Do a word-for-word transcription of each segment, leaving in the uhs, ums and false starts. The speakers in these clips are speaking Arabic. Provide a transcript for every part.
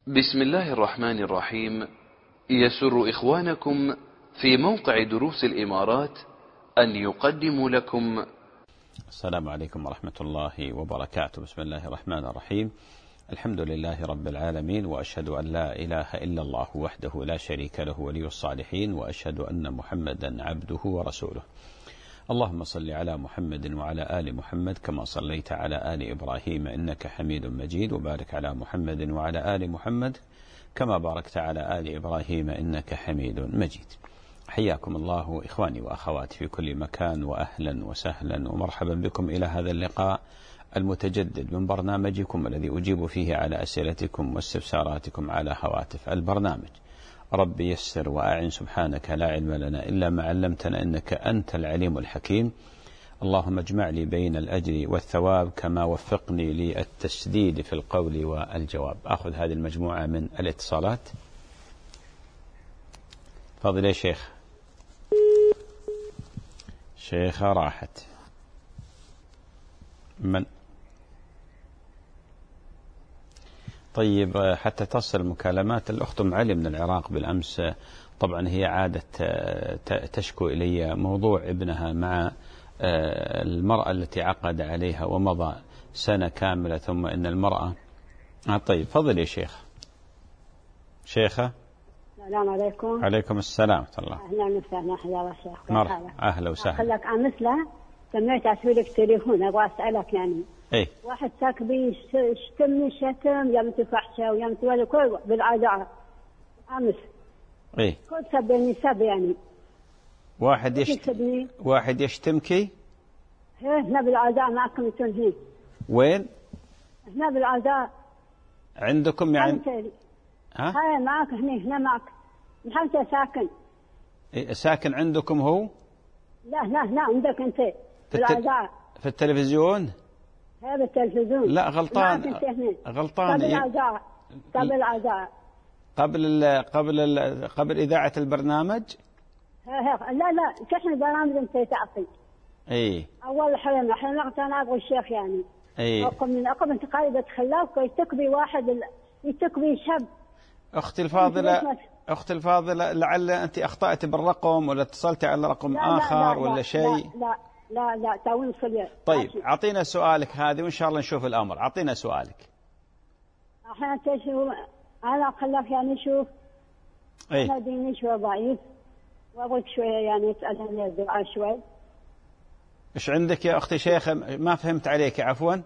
بسم الله الرحمن الرحيم. يسر إخوانكم في موقع دروس الإمارات أن يقدموا لكم. السلام عليكم ورحمة الله وبركاته. بسم الله الرحمن الرحيم. الحمد لله رب العالمين، وأشهد أن لا إله إلا الله وحده لا شريك له ولي الصالحين، وأشهد أن محمدا عبده ورسوله. اللهم صل على محمد وعلى آل محمد كما صليت على آل إبراهيم إنك حميد مجيد، وبارك على محمد وعلى آل محمد كما باركت على آل إبراهيم إنك حميد مجيد. حياكم الله إخواني وأخواتي في كل مكان، وأهلا وسهلا ومرحبا بكم إلى هذا اللقاء المتجدد من برنامجكم الذي أجيب فيه على أسئلتكم واستفساراتكم على هواتف البرنامج. رب يسر وأعن، سبحانك لا علم لنا إلا ما علمتنا إنك أنت العليم الحكيم. اللهم اجمع لي بين الأجر والثواب كما وفقني للتسديد في القول والجواب. أخذ هذه المجموعة من الاتصالات. فضل يا شيخ. شيخة راحت. من طيب حتى تصل مكالمات الأخت أم علي من العراق بالأمس. طبعا هي عادت تشكو إلي موضوع ابنها مع المرأة التي عقد عليها ومضى سنة كاملة، ثم إن المرأة آه طيب فضل يا شيخ. شيخة. السلام عليكم. عليكم السلام ورحمة الله. أهلا وسهلا حيا شيخ. مرحبا. أهلا وسهلا. أخلك أمثله سميت أسوي لك تليفون أبغى أسألك يعني. إيه. واحد ساك بي شتمني شتم يمت فحشة ويمت ولا كل بالعداء أمس. إيه. كل سبني سب يعني. واحد يشتم. واحد يشتمكي. إيه هنا بالعداء معكم تنهي. وين؟ هنا بالعداء. عندكم يعني؟ ها؟ هاي معك هنا هنا معك. محمد ساكن. إيه ساكن عندكم هو؟ لا لا لا عندك أنت. بالعداء. في التلفزيون؟ هذا التلفزيون. لا غلطان. غلطان. قبل العزاء. قبل العزاء. قبل ال قبل ال قبل إذاعة البرنامج؟ لا لا كشف البرنامج أنت تعطي. إيه. أول حلم حلم أنا أبغى الشيخ يعني. إيه. أقوم من أقوم أنت قاعدة خلاف يتكبي واحد ال... يتكبي شاب. أختي الفاضلة أختي الفاضلة لعل أنت أخطأت بالرقم ولا اتصلت على رقم لا آخر لا لا ولا لا شيء؟ لا لا لا تاوين صلي. طيب أعطينا سؤالك هذه وإن شاء الله نشوف الأمر. أعطينا سؤالك. أحيانا تشوف أنا خلاف يعني شوف. إيه؟ أنا ديني شوي ضعيف وأبغى شوية يعني تسألني الدعاء شوي. إيش عندك يا أختي شيخة؟ ما فهمت عليك عفوا.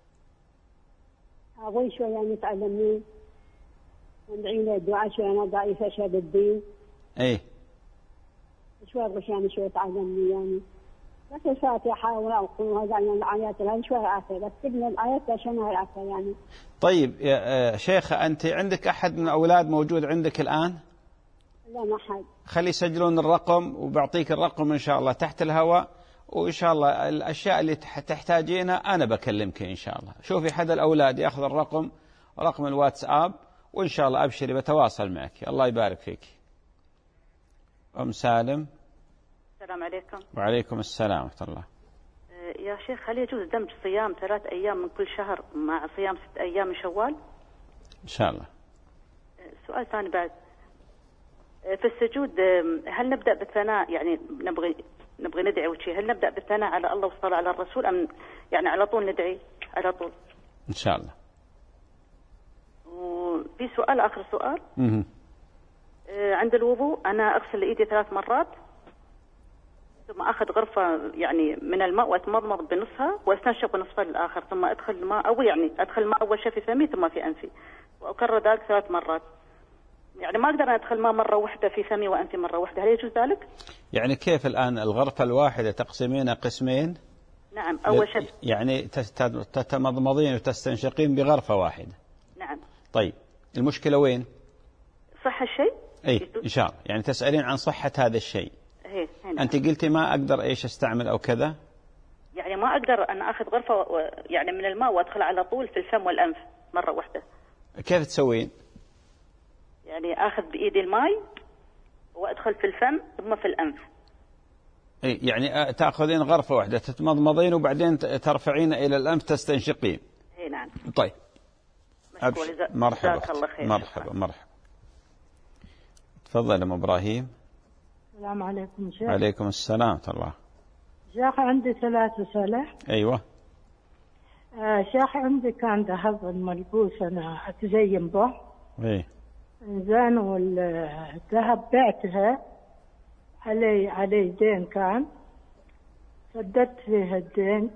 أبغى شوي يعني تعلمني وندعي لي الدعاء شوي، أنا ضعيفة شوي بالدين. إيه. شوي أبغى يعني شوي تعلمني يعني. بس الفاتحة وأقول هذا يعني الآيات لها شوي عافية، بس تبني الآيات عشان هاي عافية يعني. طيب يا شيخة أنت عندك أحد من الأولاد موجود عندك الآن؟ لا ما حد. خلي يسجلون الرقم وبعطيك الرقم إن شاء الله تحت الهواء، وإن شاء الله الأشياء اللي تحتاجينها أنا بكلمك إن شاء الله. شوفي حد الأولاد يأخذ الرقم، رقم الواتساب، وإن شاء الله أبشري بتواصل معك. الله يبارك فيك. أم سالم. السلام عليكم. وعليكم السلام ورحمة الله. يا شيخ هل يجوز دمج صيام ثلاث أيام من كل شهر مع صيام ست أيام من شوال؟ إن شاء الله. سؤال ثاني بعد، في السجود هل نبدأ بالثناء يعني نبغي نبغي ندعي وشي، هل نبدأ بالثناء على الله والصلاة على الرسول أم يعني على طول ندعي على طول؟ إن شاء الله. وفي سؤال آخر سؤال. مه. عند الوضوء أنا أغسل إيدي ثلاث مرات ثم أخذ غرفة يعني من الماء وأتمضمض بنصها واستنشق بنصفها الآخر، ثم أدخل الماء أو يعني أدخل الماء أول شيء في فمي ثم في أنفي، وأكرر ذلك ثلاث مرات. يعني ما أقدر أدخل ماء مرة واحدة في فمي وأنفي مرة واحدة، هل يجوز ذلك؟ يعني كيف الآن الغرفة الواحدة تقسمينها قسمين؟ نعم أول شيء. يعني تتمضمضين وتستنشقين بغرفة واحدة. نعم. طيب المشكلة وين؟ صح الشيء؟ أي إن شاء الله يعني تسألين عن صحة هذا الشيء. هي. هنا. أنت قلتي ما أقدر إيش أستعمل أو كذا؟ يعني ما أقدر أن أخذ غرفة و... يعني من الماء وأدخل على طول في الفم والأنف مرة واحدة. كيف تسوين؟ يعني أخذ بإيدي الماء وأدخل في الفم ثم في الأنف. إيه يعني تأخذين غرفة واحدة تتمضمضين وبعدين ترفعين إلى الأنف تستنشقين. إيه نعم. طيب مشكور. مرحبا جزاك الله خير. مرحبا مرحبا. تفضل ام ابراهيم. السلام عليكم شيخ. عليكم السلام ورحمة الله. شيخ عندي ثلاث أسئلة. ايوه. آه شيخ عندي كان ذهب ملبوس انا اتزين به. ايه. زين والذهب بعتها علي علي دين كان سددت فيها الدين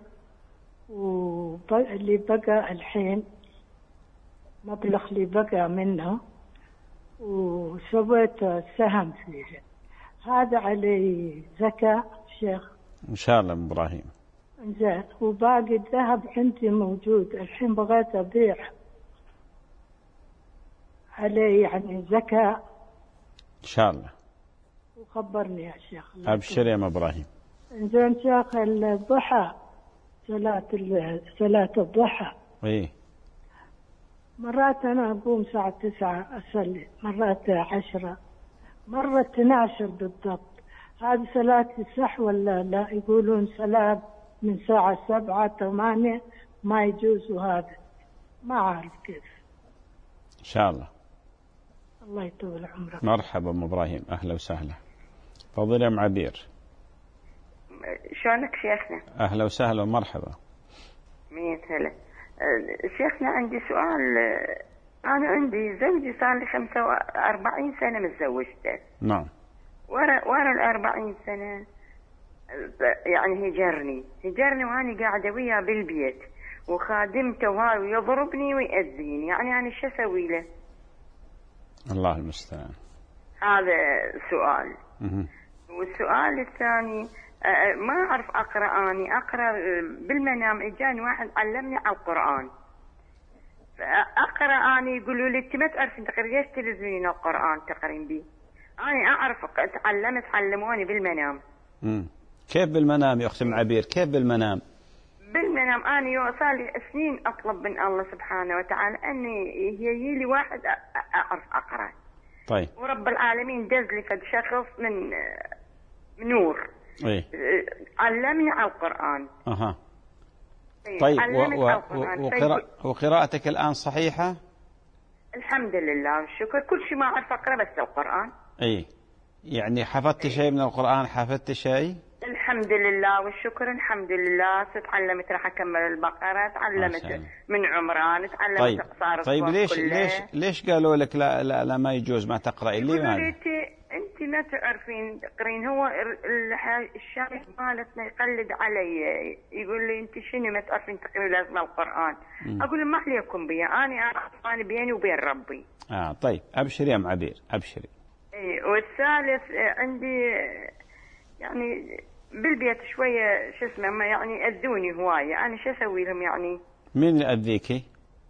واللي بقى الحين مبلغ اللي بقى منه وسويت سهم فيه، هذا علي زكاة شيخ؟ ان شاء الله ام ابراهيم. زين وباقي الذهب عندي موجود الحين بغيت ابيع عليه يعني زكاة ان شاء الله. وخبرني يا شيخ. ابشر يا ام ابراهيم. زين شيخ الضحى صلاة صلاة الضحى. ايه. مرات انا اقوم الساعة تسعة اصلي، مرات عشرة، مرة اثني عشر بالضبط. هذه صلاة الصح ولا لا؟ يقولون صلاة من ساعة سبعة ثمانية ما يجوز، وهذا ما أعرف كيف. إن شاء الله. الله يطول عمرك. مرحبا أم إبراهيم، أهلا وسهلا. تفضل يا أم عبير. شلونك شيخنا؟ أهلا وسهلا ومرحبا. مية هلا. شيخنا عندي سؤال. أنا عندي زوجي صار لي خمسة وأربعين سنة متزوجته. نعم. ورا ورا الأربعين سنة يعني هجرني هجرني وأنا قاعدة وياه بالبيت وخادمته وهاي ويضربني ويأذيني، يعني أنا شو أسوي له؟ الله المستعان. هذا سؤال. مه. والسؤال الثاني ما أعرف أقرأ، أني أقرأ بالمنام إجاني واحد علمني على القرآن، أقرأ أني يقولوا لي أنت ما تعرفين تقرأ، ليش تلزمين القرآن تقرين بي؟ أنا أعرف تعلمت علموني بالمنام. مم. كيف بالمنام يا أختي عبير؟ كيف بالمنام؟ بالمنام أنا صار لي سنين أطلب من الله سبحانه وتعالى أني يجي لي واحد أعرف أقرأ. طيب. ورب العالمين دز لي فد شخص من من نور. إيه. علمني على القرآن. أها. طيب و... و... وقراء... وقراءتك الآن صحيحة؟ الحمد لله والشكر، كل شيء ما أعرف أقرأ بس القرآن. إيه. يعني حفظت شيء من القرآن؟ حفظت شيء؟ الحمد لله والشكر، الحمد لله. تعلمت راح أكمل البقرة، تعلمت من عمران، تعلمت طيب. قصار طيب ليش كلها. ليش ليش قالوا لك لا لا, لا ما يجوز ما تقرأي؟ ليه ما انت انت ما تعرفين تقرين. هو الشايخ مالتنا يقلد علي، يقول لي انت شنو ما تعرفين تقرين لازم القرآن. م. اقول له ما عليكم بي، انا اعرف انا بيني وبين ربي. اه طيب ابشري يا ام عبير ابشري. اي. والثالث عندي يعني بالبيت شويه شو اسمه يعني يأذوني هوايه، انا شو اسوي لهم يعني؟ مين يأذيكي؟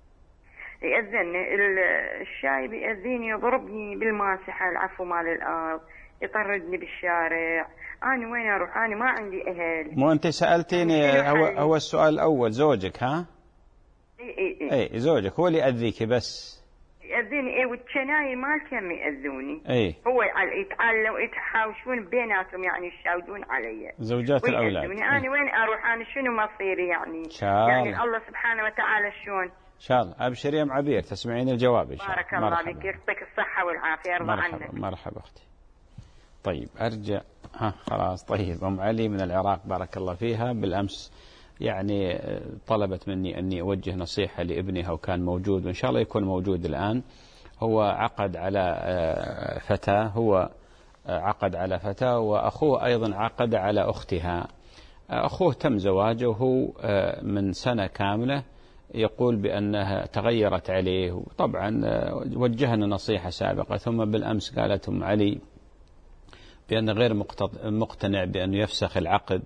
يأذني الشايب، يأذيني يضربني بالماسحة العفو مال الأرض، يطردني بالشارع. أنا وين أروح؟ أنا ما عندي أهل. مو أنت سألتيني هو, هو السؤال الأول زوجك ها؟ إي إي إي. إي زوجك هو اللي يأذيكي بس. يأذيني إيه، والشناي مالتهم يأذوني. إي. هو يتعلم ويتحاوشون بيناتهم يعني يشاودون علي. زوجات الأولاد. أنا وين أروح؟ أنا شنو مصيري يعني؟ شاء يعني الله سبحانه وتعالى شلون؟ إن شاء الله. أبشري يا أم عبير تسمعين الجواب إن شاء الله. بارك الله بك، يعطيك الصحة والعافية، يرضى عنك. مرحبا مرحبا أختي. طيب أرجع ها خلاص. طيب أم علي من العراق بارك الله فيها بالأمس يعني طلبت مني أني أوجه نصيحة لابنها وكان موجود وإن شاء الله يكون موجود الآن. هو عقد على فتاة، هو عقد على فتاة وأخوه أيضا عقد على أختها. أخوه تم زواجه وهو من سنة كاملة يقول بأنها تغيرت عليه، وطبعا وجهنا نصيحة سابقة ثم بالأمس قالت أم علي بأن غير مقتنع بأنه يفسخ العقد،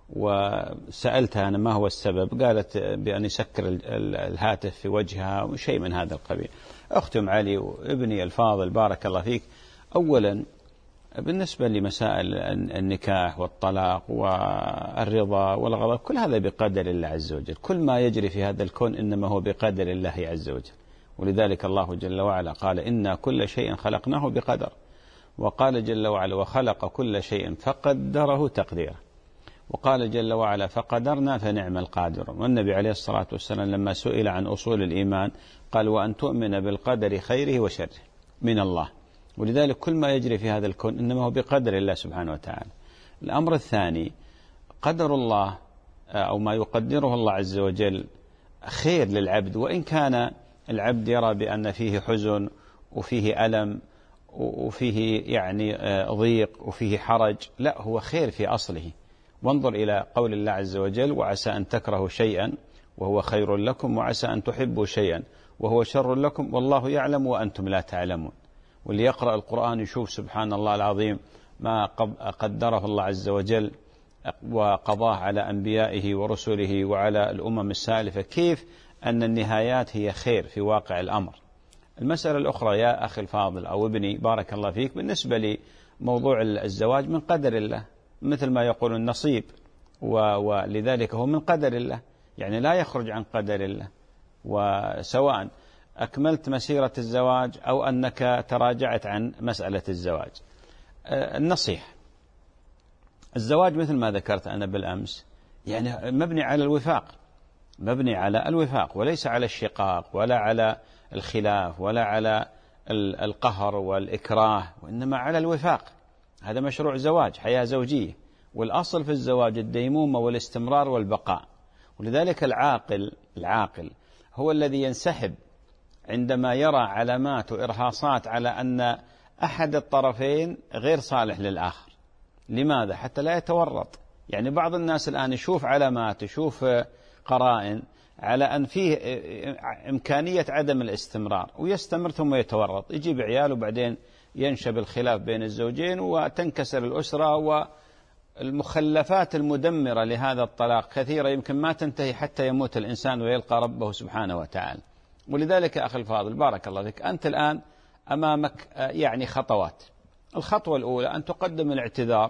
وسألتها أنا ما هو السبب، قالت بأن يسكر الهاتف في وجهها وشيء من هذا القبيل. أختي أم علي وابني الفاضل بارك الله فيك، أولا بالنسبة لمسائل النكاح والطلاق والرضا والغضب كل هذا بقدر الله عز وجل، كل ما يجري في هذا الكون إنما هو بقدر الله عز وجل، ولذلك الله جل وعلا قال إنا كل شيء خلقناه بقدر، وقال جل وعلا وخلق كل شيء فقدره تقديرا. وقال جل وعلا فقدرنا فنعم القادرون. والنبي عليه الصلاة والسلام لما سئل عن أصول الإيمان قال وأن تؤمن بالقدر خيره وشره من الله. ولذلك كل ما يجري في هذا الكون إنما هو بقدر الله سبحانه وتعالى. الأمر الثاني قدر الله أو ما يقدره الله عز وجل خير للعبد، وإن كان العبد يرى بأن فيه حزن وفيه ألم وفيه يعني ضيق وفيه حرج، لا، هو خير في أصله. وانظر إلى قول الله عز وجل وعسى أن تكرهوا شيئا وهو خير لكم وعسى أن تحبوا شيئا وهو شر لكم والله يعلم وأنتم لا تعلمون. واللي يقرأ القرآن يشوف سبحان الله العظيم ما قدره الله عز وجل وقضاه على أنبيائه ورسله وعلى الأمم السالفة، كيف أن النهايات هي خير في واقع الأمر. المسألة الأخرى يا أخي الفاضل أو ابني بارك الله فيك، بالنسبة لموضوع الزواج من قدر الله، مثل ما يقول النصيب، ولذلك هو من قدر الله، يعني لا يخرج عن قدر الله. وسواء أكملت مسيرة الزواج أو أنك تراجعت عن مسألة الزواج، النصيحة الزواج مثل ما ذكرت أنا بالأمس يعني مبني على الوفاق، مبني على الوفاق وليس على الشقاق ولا على الخلاف ولا على القهر والإكراه، وإنما على الوفاق. هذا مشروع زواج، حياة زوجية، والأصل في الزواج الديمومة والاستمرار والبقاء. ولذلك العاقل العاقل هو الذي ينسحب عندما يرى علامات وإرهاصات على أن أحد الطرفين غير صالح للآخر. لماذا؟ حتى لا يتورط. يعني بعض الناس الآن يشوف علامات، يشوف قرائن على أن فيه إمكانية عدم الاستمرار ويستمر ثم يتورط، يجيب عيال وبعدين ينشب الخلاف بين الزوجين وتنكسر الأسرة، والمخلفات المدمرة لهذا الطلاق كثيرة يمكن ما تنتهي حتى يموت الإنسان ويلقى ربه سبحانه وتعالى. ولذلك أخي الفاضل بارك الله فيك، أنت الآن أمامك يعني خطوات. الخطوة الأولى أن تقدم الاعتذار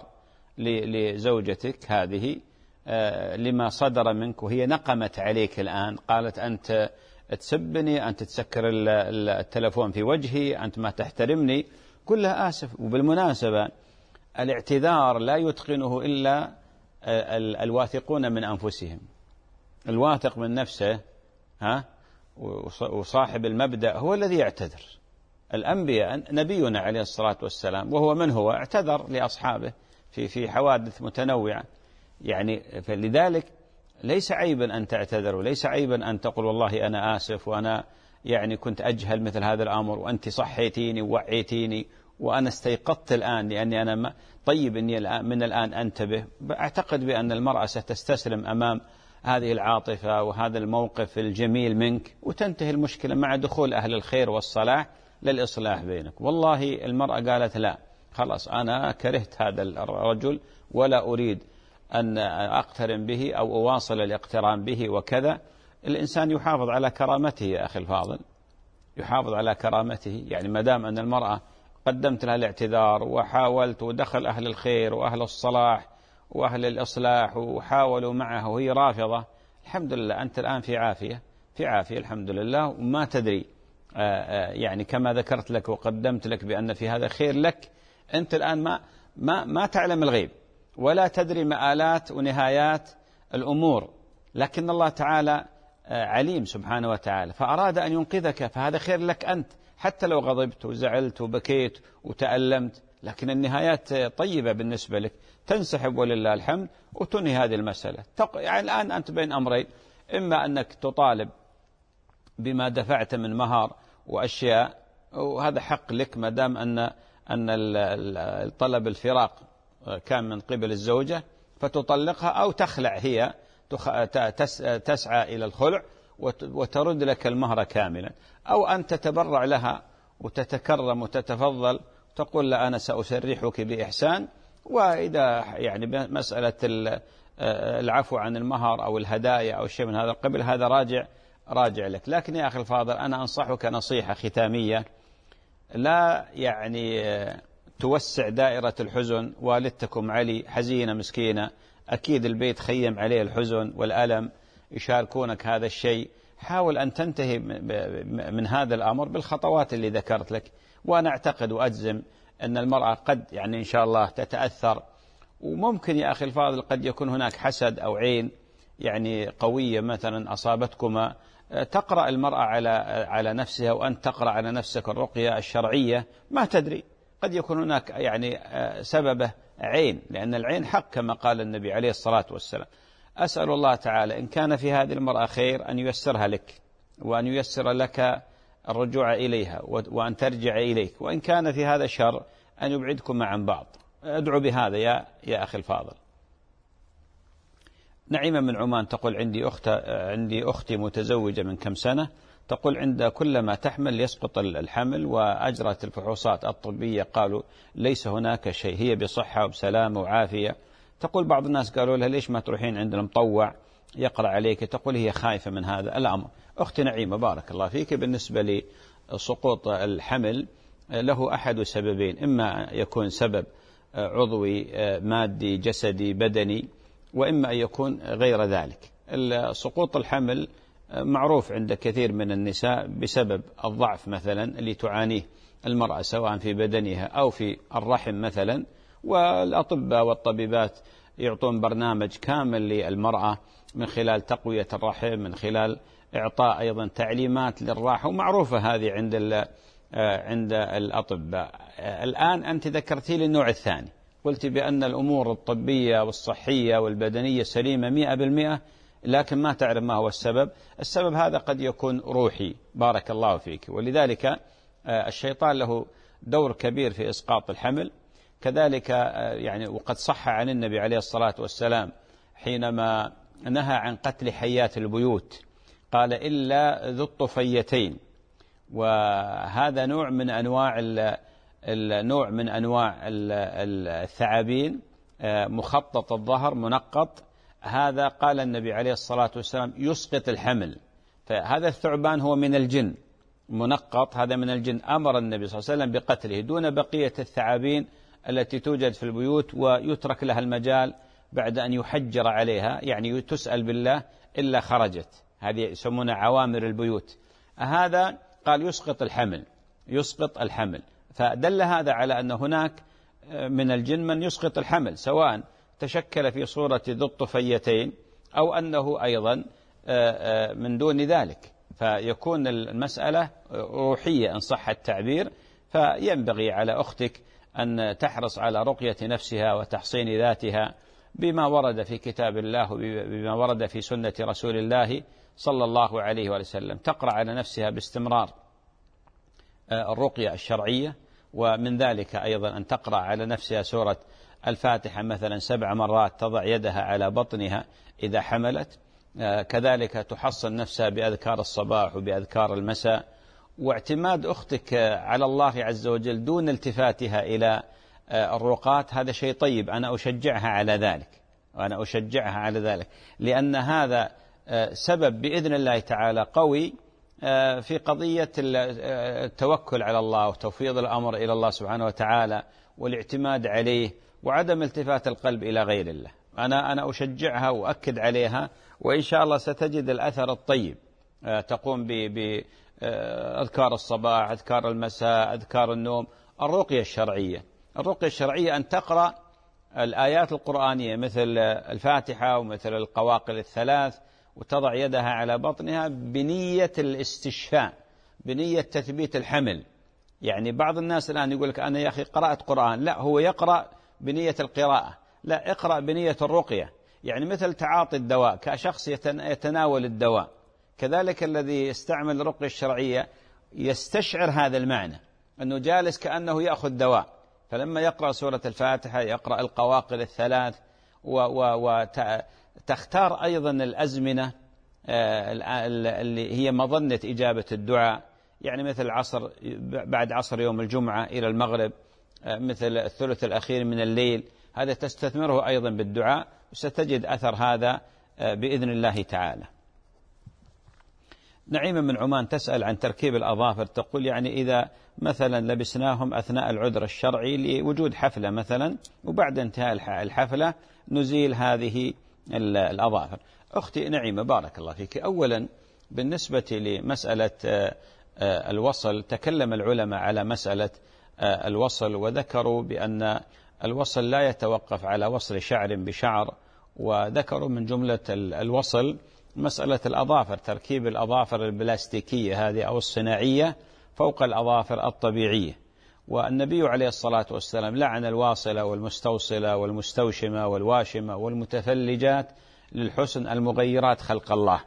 لزوجتك هذه لما صدر منك، وهي نقمت عليك الآن، قالت أنت تسبني، أنت تسكر التلفون في وجهي، أنت ما تحترمني، كلها آسف. وبالمناسبة الاعتذار لا يتقنه إلا الواثقون من أنفسهم، الواثق من نفسه ها وصاحب المبدأ هو الذي يعتذر. الأنبياء نبينا عليه الصلاة والسلام وهو من هو اعتذر لأصحابه في في حوادث متنوعة. يعني فلذلك ليس عيبا أن تعتذر، وليس عيبا أن تقول والله أنا آسف وأنا يعني كنت أجهل مثل هذا الأمر وأنت صحيتيني ووعيتيني وأنا استيقظت الآن لأني أنا ما طيب إني من الآن أنتبه. أعتقد بأن المرأة ستستسلم أمام هذه العاطفة وهذا الموقف الجميل منك، وتنتهي المشكلة مع دخول أهل الخير والصلاح للإصلاح بينك. والله المرأة قالت لا خلاص أنا كرهت هذا الرجل ولا أريد أن أقترن به أو أواصل الاقتران به وكذا. الإنسان يحافظ على كرامته يا أخي الفاضل، يحافظ على كرامته. يعني ما دام أن المرأة قدمت لها الاعتذار وحاولت ودخل أهل الخير وأهل الصلاح وأهل الإصلاح وحاولوا معه وهي رافضة، الحمد لله أنت الآن في عافية، في عافية الحمد لله، وما تدري يعني كما ذكرت لك وقدمت لك بأن في هذا خير لك. أنت الآن ما ما ما تعلم الغيب ولا تدري مآلات ونهايات الأمور، لكن الله تعالى عليم سبحانه وتعالى، فأراد أن ينقذك، فهذا خير لك أنت، حتى لو غضبت وزعلت وبكيت وتألمت، لكن النهايات طيبة بالنسبة لك، تنسحب ولله الحمد وتنهي هذه المسألة. يعني الآن أنت بين أمرين، إما أنك تطالب بما دفعت من مهار وأشياء، وهذا حق لك ما دام أن أن طلب الفراق كان من قبل الزوجة، فتطلقها أو تخلع هي تسعى إلى الخلع وترد لك المهر كاملا، أو أن تتبرع لها وتتكرم وتتفضل تقول لا أنا سأسرحك بإحسان، وإذا يعني مسألة العفو عن المهر أو الهدايا أو شيء من هذا القبل هذا راجع راجع لك. لكن يا أخي الفاضل أنا أنصحك نصيحة ختامية، لا يعني توسع دائرة الحزن. والدتكم علي حزينة مسكينة، أكيد البيت خيم عليه الحزن والألم، يشاركونك هذا الشيء. حاول أن تنتهي من هذا الأمر بالخطوات اللي ذكرت لك، وأنا أعتقد وأجزم أن المرأة قد يعني إن شاء الله تتأثر وممكن يا أخي الفاضل قد يكون هناك حسد أو عين يعني قوية مثلا أصابتكما، تقرأ المرأة على على نفسها وأنت تقرأ على نفسك الرقية الشرعية، ما تدري، قد يكون هناك يعني سببه عين، لأن العين حق كما قال النبي عليه الصلاة والسلام. أسأل الله تعالى إن كان في هذه المرأة خير أن ييسرها لك، وأن ييسر لك الرجوع إليها وأن ترجع إليك، وإن كان في هذا شر أن يبعدكم عن بعض. أدعو بهذا يا يا أخي الفاضل. نعيمة من عمان تقول عندي أخت عندي أختي متزوجة من كم سنة، تقول عند كلما تحمل يسقط الحمل، وأجرت الفحوصات الطبية قالوا ليس هناك شيء، هي بصحة وبسلامة وعافية. تقول بعض الناس قالوا لها ليش ما تروحين عند المطوع يقرأ عليك، تقول هي خايفة من هذا الأمر. أختي نعيمة بارك الله فيك، بالنسبة لسقوط الحمل له أحد سببين، إما يكون سبب عضوي مادي جسدي بدني، وإما أن يكون غير ذلك. سقوط الحمل معروف عند كثير من النساء بسبب الضعف مثلا اللي تعانيه المرأة سواء في بدنها أو في الرحم مثلا، والأطباء والطبيبات يعطون برنامج كامل للمرأة من خلال تقوية الرحم، من خلال إعطاء أيضا تعليمات للراحة، ومعروفة هذه عند عند الأطباء. الآن أنت ذكرتي لي النوع الثاني، قلت بأن الأمور الطبية والصحية والبدنية سليمة مئة بالمئة، لكن ما تعرف ما هو السبب. السبب هذا قد يكون روحي، بارك الله فيك، ولذلك الشيطان له دور كبير في إسقاط الحمل. كذلك يعني وقد صح عن النبي عليه الصلاة والسلام حينما نهى عن قتل حيات البيوت قال إلا ذو الطفيتين، وهذا نوع من أنواع النوع من أنواع الثعابين مخطط الظهر منقط، هذا قال النبي عليه الصلاة والسلام يسقط الحمل. فهذا الثعبان هو من الجن منقط، هذا من الجن، أمر النبي صلى الله عليه وسلم بقتله دون بقية الثعابين التي توجد في البيوت ويترك لها المجال بعد أن يحجر عليها، يعني تسأل بالله إلا خرجت، هذه يسمونها عوامر البيوت. هذا قال يسقط الحمل يسقط الحمل فدل هذا على أن هناك من الجن من يسقط الحمل، سواء تشكل في صورة ذو الطفيتين أو أنه أيضا من دون ذلك، فيكون المسألة روحية إن صح التعبير. فينبغي على أختك أن تحرص على رقية نفسها وتحصين ذاتها بما ورد في كتاب الله وبما ورد في سنة رسول الله صلى الله عليه وسلم. تقرأ على نفسها باستمرار الرقية الشرعية، ومن ذلك أيضا أن تقرأ على نفسها سورة الفاتحة مثلا سبع مرات، تضع يدها على بطنها إذا حملت. كذلك تحصن نفسها بأذكار الصباح وبأذكار المساء، واعتماد أختك على الله عز وجل دون التفاتها إلى الرقات، هذا شيء طيب، أنا أشجعها على ذلك وأنا أشجعها على ذلك لأن هذا سبب بإذن الله تعالى قوي في قضية التوكل على الله وتفويض الأمر إلى الله سبحانه وتعالى والاعتماد عليه وعدم التفات القلب إلى غير الله. أنا أنا أشجعها وأكد عليها، وإن شاء الله ستجد الأثر الطيب. تقوم بأذكار الصباح، أذكار المساء، أذكار النوم. الرقية الشرعية الرقية الشرعية أن تقرأ الآيات القرآنية مثل الفاتحة ومثل القواقل الثلاث، وتضع يدها على بطنها بنية الاستشفاء، بنية تثبيت الحمل. يعني بعض الناس الآن يقول لك أنا يا أخي قرأت قرآن، لا، هو يقرأ بنية القراءة، لا، اقرأ بنية الرقية، يعني مثل تعاطي الدواء، كشخص يتناول الدواء، كذلك الذي يستعمل الرقية الشرعية يستشعر هذا المعنى، أنه جالس كأنه يأخذ دواء. فلما يقرأ سورة الفاتحة يقرأ القواقل الثلاث، وتختار أيضا الأزمنة اللي هي مظنة إجابة الدعاء، يعني مثل العصر، بعد عصر يوم الجمعة إلى المغرب، مثل الثلث الأخير من الليل، هذا تستثمره أيضا بالدعاء، وستجد أثر هذا بإذن الله تعالى. نعيمة من عمان تسأل عن تركيب الأظافر، تقول يعني إذا مثلا لبسناهم أثناء العذر الشرعي لوجود حفلة مثلا، وبعد انتهاء الحفلة نزيل هذه الأظافر. أختي نعيمة بارك الله فيك، أولا بالنسبة لمسألة الوصل، تكلم العلماء على مسألة الوصل وذكروا بأن الوصل لا يتوقف على وصل شعر بشعر، وذكروا من جملة الوصل مسألة الأظافر، تركيب الأظافر البلاستيكية هذه أو الصناعية فوق الأظافر الطبيعية. والنبي عليه الصلاة والسلام لعن الواصلة والمستوصلة والمستوشمة والواشمة والمتفلجات للحسن المغيرات خلق الله.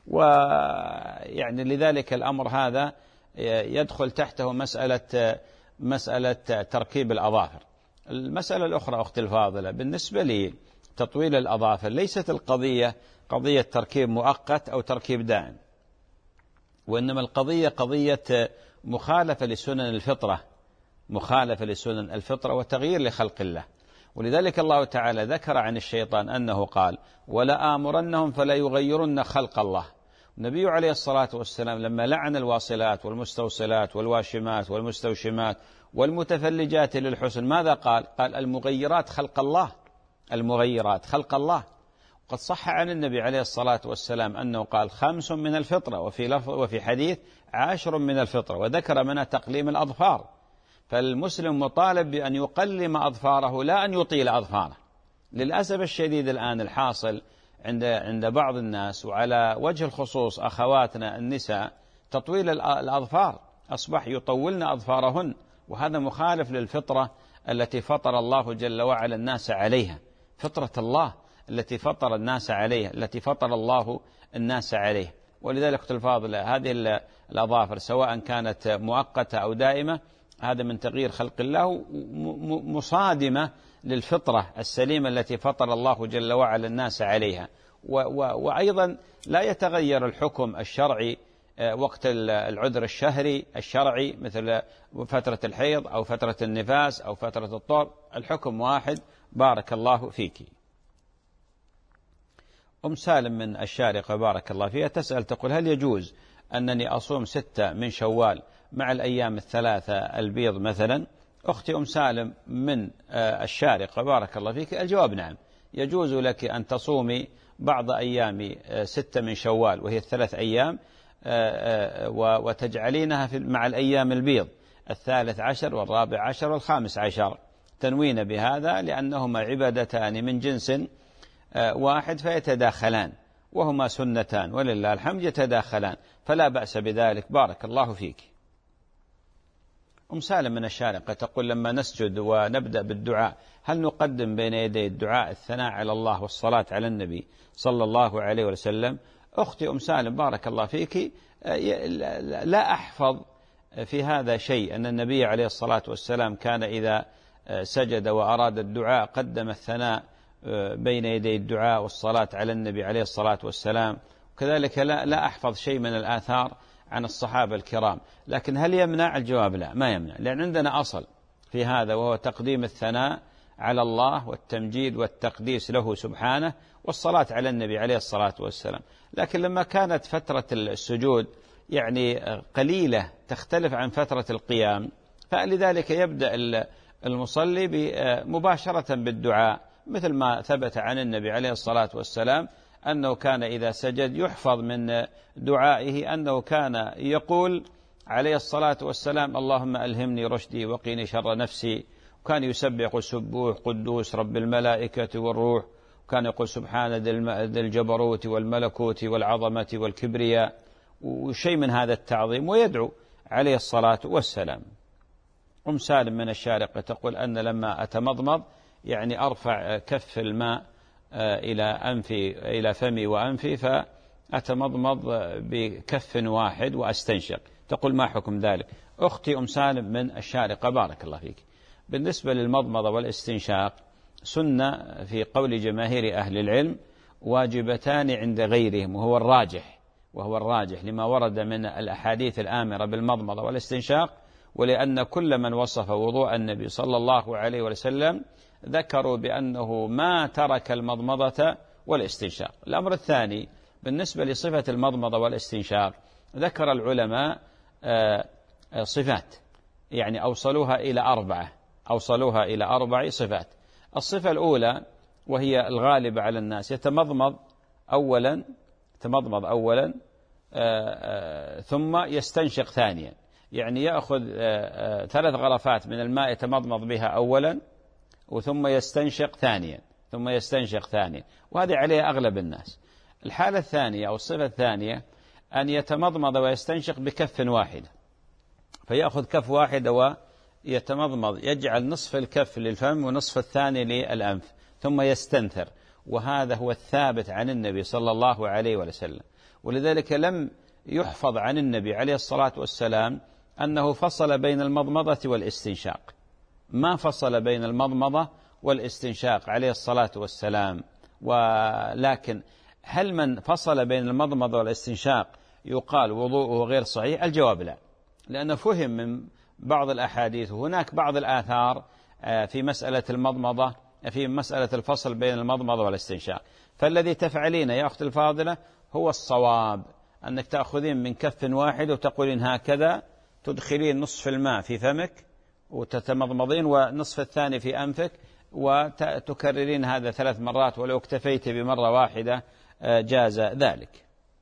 ويعني لذلك الأمر هذا يدخل تحته مسألة مسألة تركيب الأظافر. المسألة الأخرى أختي الفاضلة بالنسبة لي تطويل الأظافر ليست القضية قضية تركيب مؤقت أو تركيب دائم، وإنما القضية قضية مخالفة لسنن الفطرة، مخالفة لسنن الفطرة وتغيير لخلق الله. ولذلك الله تعالى ذكر عن الشيطان أنه قال ولا آمرنهم فلا يغيرن خلق الله. النبي عليه الصلاة والسلام لما لعن الواصلات والمستوصلات والواشمات والمستوشمات والمتفلجات للحسن ماذا قال؟ قال المغيرات خلق الله، المغيرات خلق الله. قد صح عن النبي عليه الصلاة والسلام أنه قال خمس من الفطرة، وفي لفظ وفي حديث عاشر من الفطرة، وذكر منها تقليم الأظفار. فالمسلم مطالب بأن يقلم أظفاره لا أن يطيل أظفاره. للأسف الشديد الآن الحاصل عند عند بعض الناس وعلى وجه الخصوص أخواتنا النساء تطويل الأظفار، أصبح يطولن أظفارهن، وهذا مخالف للفطرة التي فطر الله جل وعلا الناس عليها، فطرة الله التي فطر الناس عليها، التي فطر الله الناس عليها. ولذلك الفاضلة هذه الأظافر سواء كانت مؤقتة أو دائمة هذا من تغيير خلق الله، مصادمة للفطرة السليمة التي فطر الله جل وعلا الناس عليها. وأيضا لا يتغير الحكم الشرعي وقت العذر الشهري الشرعي مثل فترة الحيض أو فترة النفاس أو فترة الطهر، الحكم واحد. بارك الله فيك. أم سالم من الشارقة بارك الله فيها تسأل تقول هل يجوز أنني أصوم ستة من شوال مع الأيام الثلاثة البيض مثلا؟ أختي أم سالم من الشارقة بارك الله فيك، الجواب نعم، يجوز لك أن تصومي بعض أيام ستة من شوال وهي الثلاث أيام وتجعلينها مع الأيام البيض الثالث عشر والرابع عشر والخامس عشر، تنوين بهذا لأنهما عبادتان من جنس واحد فيتداخلان، وهما سنتان ولله الحمد يتداخلان، فلا بأس بذلك. بارك الله فيك. أم سالم من الشارقة تقول لما نسجد ونبدأ بالدعاء هل نقدم بين يدي الدعاء الثناء على الله والصلاة على النبي صلى الله عليه وسلم؟ أختي أم سالم بارك الله فيك، لا أحفظ في هذا شيء أن النبي عليه الصلاة والسلام كان إذا سجد وأراد الدعاء قدم الثناء بين يدي الدعاء والصلاة على النبي عليه الصلاة والسلام. وكذلك لا, لا أحفظ شيء من الآثار عن الصحابة الكرام. لكن هل يمنع؟ الجواب لا، ما يمنع، لأن عندنا أصل في هذا وهو تقديم الثناء على الله والتمجيد والتقديس له سبحانه والصلاة على النبي عليه الصلاة والسلام. لكن لما كانت فترة السجود يعني قليلة تختلف عن فترة القيام، فلذلك يبدأ المصلي مباشرة بالدعاء، مثل ما ثبت عن النبي عليه الصلاة والسلام أنه كان إذا سجد يحفظ من دعائه أنه كان يقول عليه الصلاة والسلام اللهم ألهمني رشدي وقيني شر نفسي، وكان يسبح سبوح قدوس رب الملائكة والروح، وكان يقول سبحان ذي الجبروت والملكوت والعظمة والكبرياء وشيء من هذا التعظيم، ويدعو عليه الصلاة والسلام. أم سالم من الشارقة تقول أن لما أتمضمض يعني أرفع كف الماء إلى أنفي إلى فمي وأنفي فأتمضمض بكف واحد وأستنشق، تقول ما حكم ذلك؟ أختي أم سالم من الشارقة بارك الله فيك، بالنسبة للمضمضة والاستنشاق سنة في قول جماهير أهل العلم، واجبتان عند غيرهم، وهو الراجح وهو الراجح لما ورد من الأحاديث الآمرة بالمضمضة والاستنشاق، ولأن كل من وصف وضوء النبي صلى الله عليه وسلم ذكروا بأنه ما ترك المضمضة والاستنشاق. الأمر الثاني بالنسبة لصفة المضمضة والاستنشاق ذكر العلماء صفات، يعني أوصلوها إلى أربعة أوصلوها إلى أربع صفات. الصفة الأولى وهي الغالبة على الناس، يتمضمض أولا تمضمض أولا ثم يستنشق ثانيا، يعني يأخذ ثلاث غرفات من الماء يتمضمض بها أولا، وثم يستنشق ثانيا ثم يستنشق ثانيا، وهذه عليها أغلب الناس. الحالة الثانية أو الصفة الثانية أن يتمضمض ويستنشق بكف واحدة، فيأخذ كف واحدة ويتمضمض، يجعل نصف الكف للفم ونصف الثاني للأنف ثم يستنثر، وهذا هو الثابت عن النبي صلى الله عليه وسلم. ولذلك لم يحفظ عن النبي عليه الصلاة والسلام أنه فصل بين المضمضة والاستنشاق، ما فصل بين المضمضة والاستنشاق عليه الصلاة والسلام. ولكن هل من فصل بين المضمضة والاستنشاق يقال وضوءه غير صحيح؟ الجواب لا، لأنه فهم من بعض الأحاديث وهناك بعض الآثار في مسألة المضمضة، في مسألة الفصل بين المضمضة والاستنشاق. فالذي تفعلين يا أخت الفاضلة هو الصواب، أنك تأخذين من كف واحد وتقولين هكذا، تدخلين نصف الماء في فمك وتتمضمضين ونصف الثاني في أنفك، وتكررين هذا ثلاث مرات، ولو اكتفيت بمرة واحدة جاز ذلك.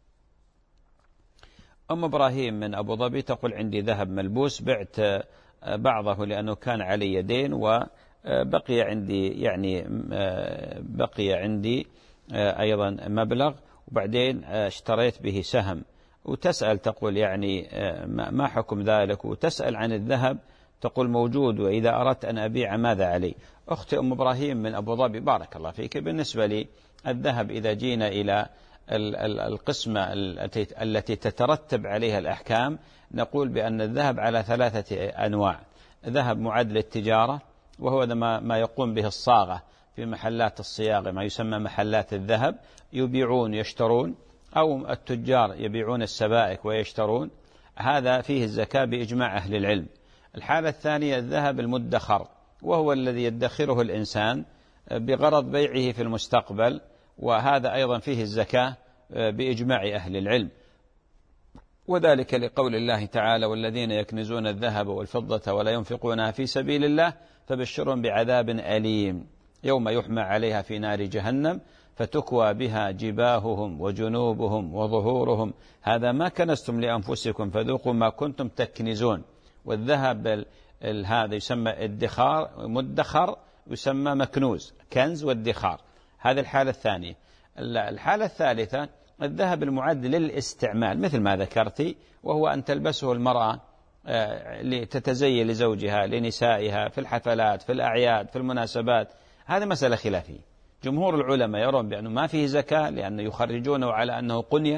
أم إبراهيم من أبو ظبي تقول عندي ذهب ملبوس، بعت بعضه لأنه كان علي يدين، وبقي عندي يعني بقي عندي أيضا مبلغ، وبعدين اشتريت به سهم. وتسأل تقول يعني ما حكم ذلك، وتسأل عن الذهب تقول موجود، وإذا أردت أن أبيع ماذا علي؟ أختي أم إبراهيم من أبو ظبي بارك الله فيك، بالنسبة لي الذهب إذا جينا إلى القسمة التي تترتب عليها الأحكام نقول بأن الذهب على ثلاثة أنواع: ذهب معد للتجارة، وهو ما يقوم به الصاغة في محلات الصياغة، ما يسمى محلات الذهب، يبيعون يشترون، أو التجار يبيعون السبائك ويشترون، هذا فيه الزكاة بإجماع أهل العلم. الحالة الثانية الذهب المدخر، وهو الذي يدخره الإنسان بغرض بيعه في المستقبل، وهذا أيضا فيه الزكاة بإجماع أهل العلم، وذلك لقول الله تعالى: والذين يكنزون الذهب والفضة ولا ينفقونها في سبيل الله فبشرهم بعذاب أليم يوم يحمى عليها في نار جهنم فتكوى بها جباههم وجنوبهم وظهورهم هذا ما كنزتم لأنفسكم فذوقوا ما كنتم تكنزون. والذهب هذا يسمى ادخار، مدخر يسمى مكنوز، كنز وادخار. هذه الحالة الثانية. الحالة الثالثة الذهب المعد للاستعمال مثل ما ذكرتي، وهو أن تلبسه المرأة لتتزين لزوجها لنسائها في الحفلات في الأعياد في المناسبات. هذه مسألة خلافية. جمهور العلماء يرون بأنه ما فيه زكاة لأنه يخرجونه على أنه قنية،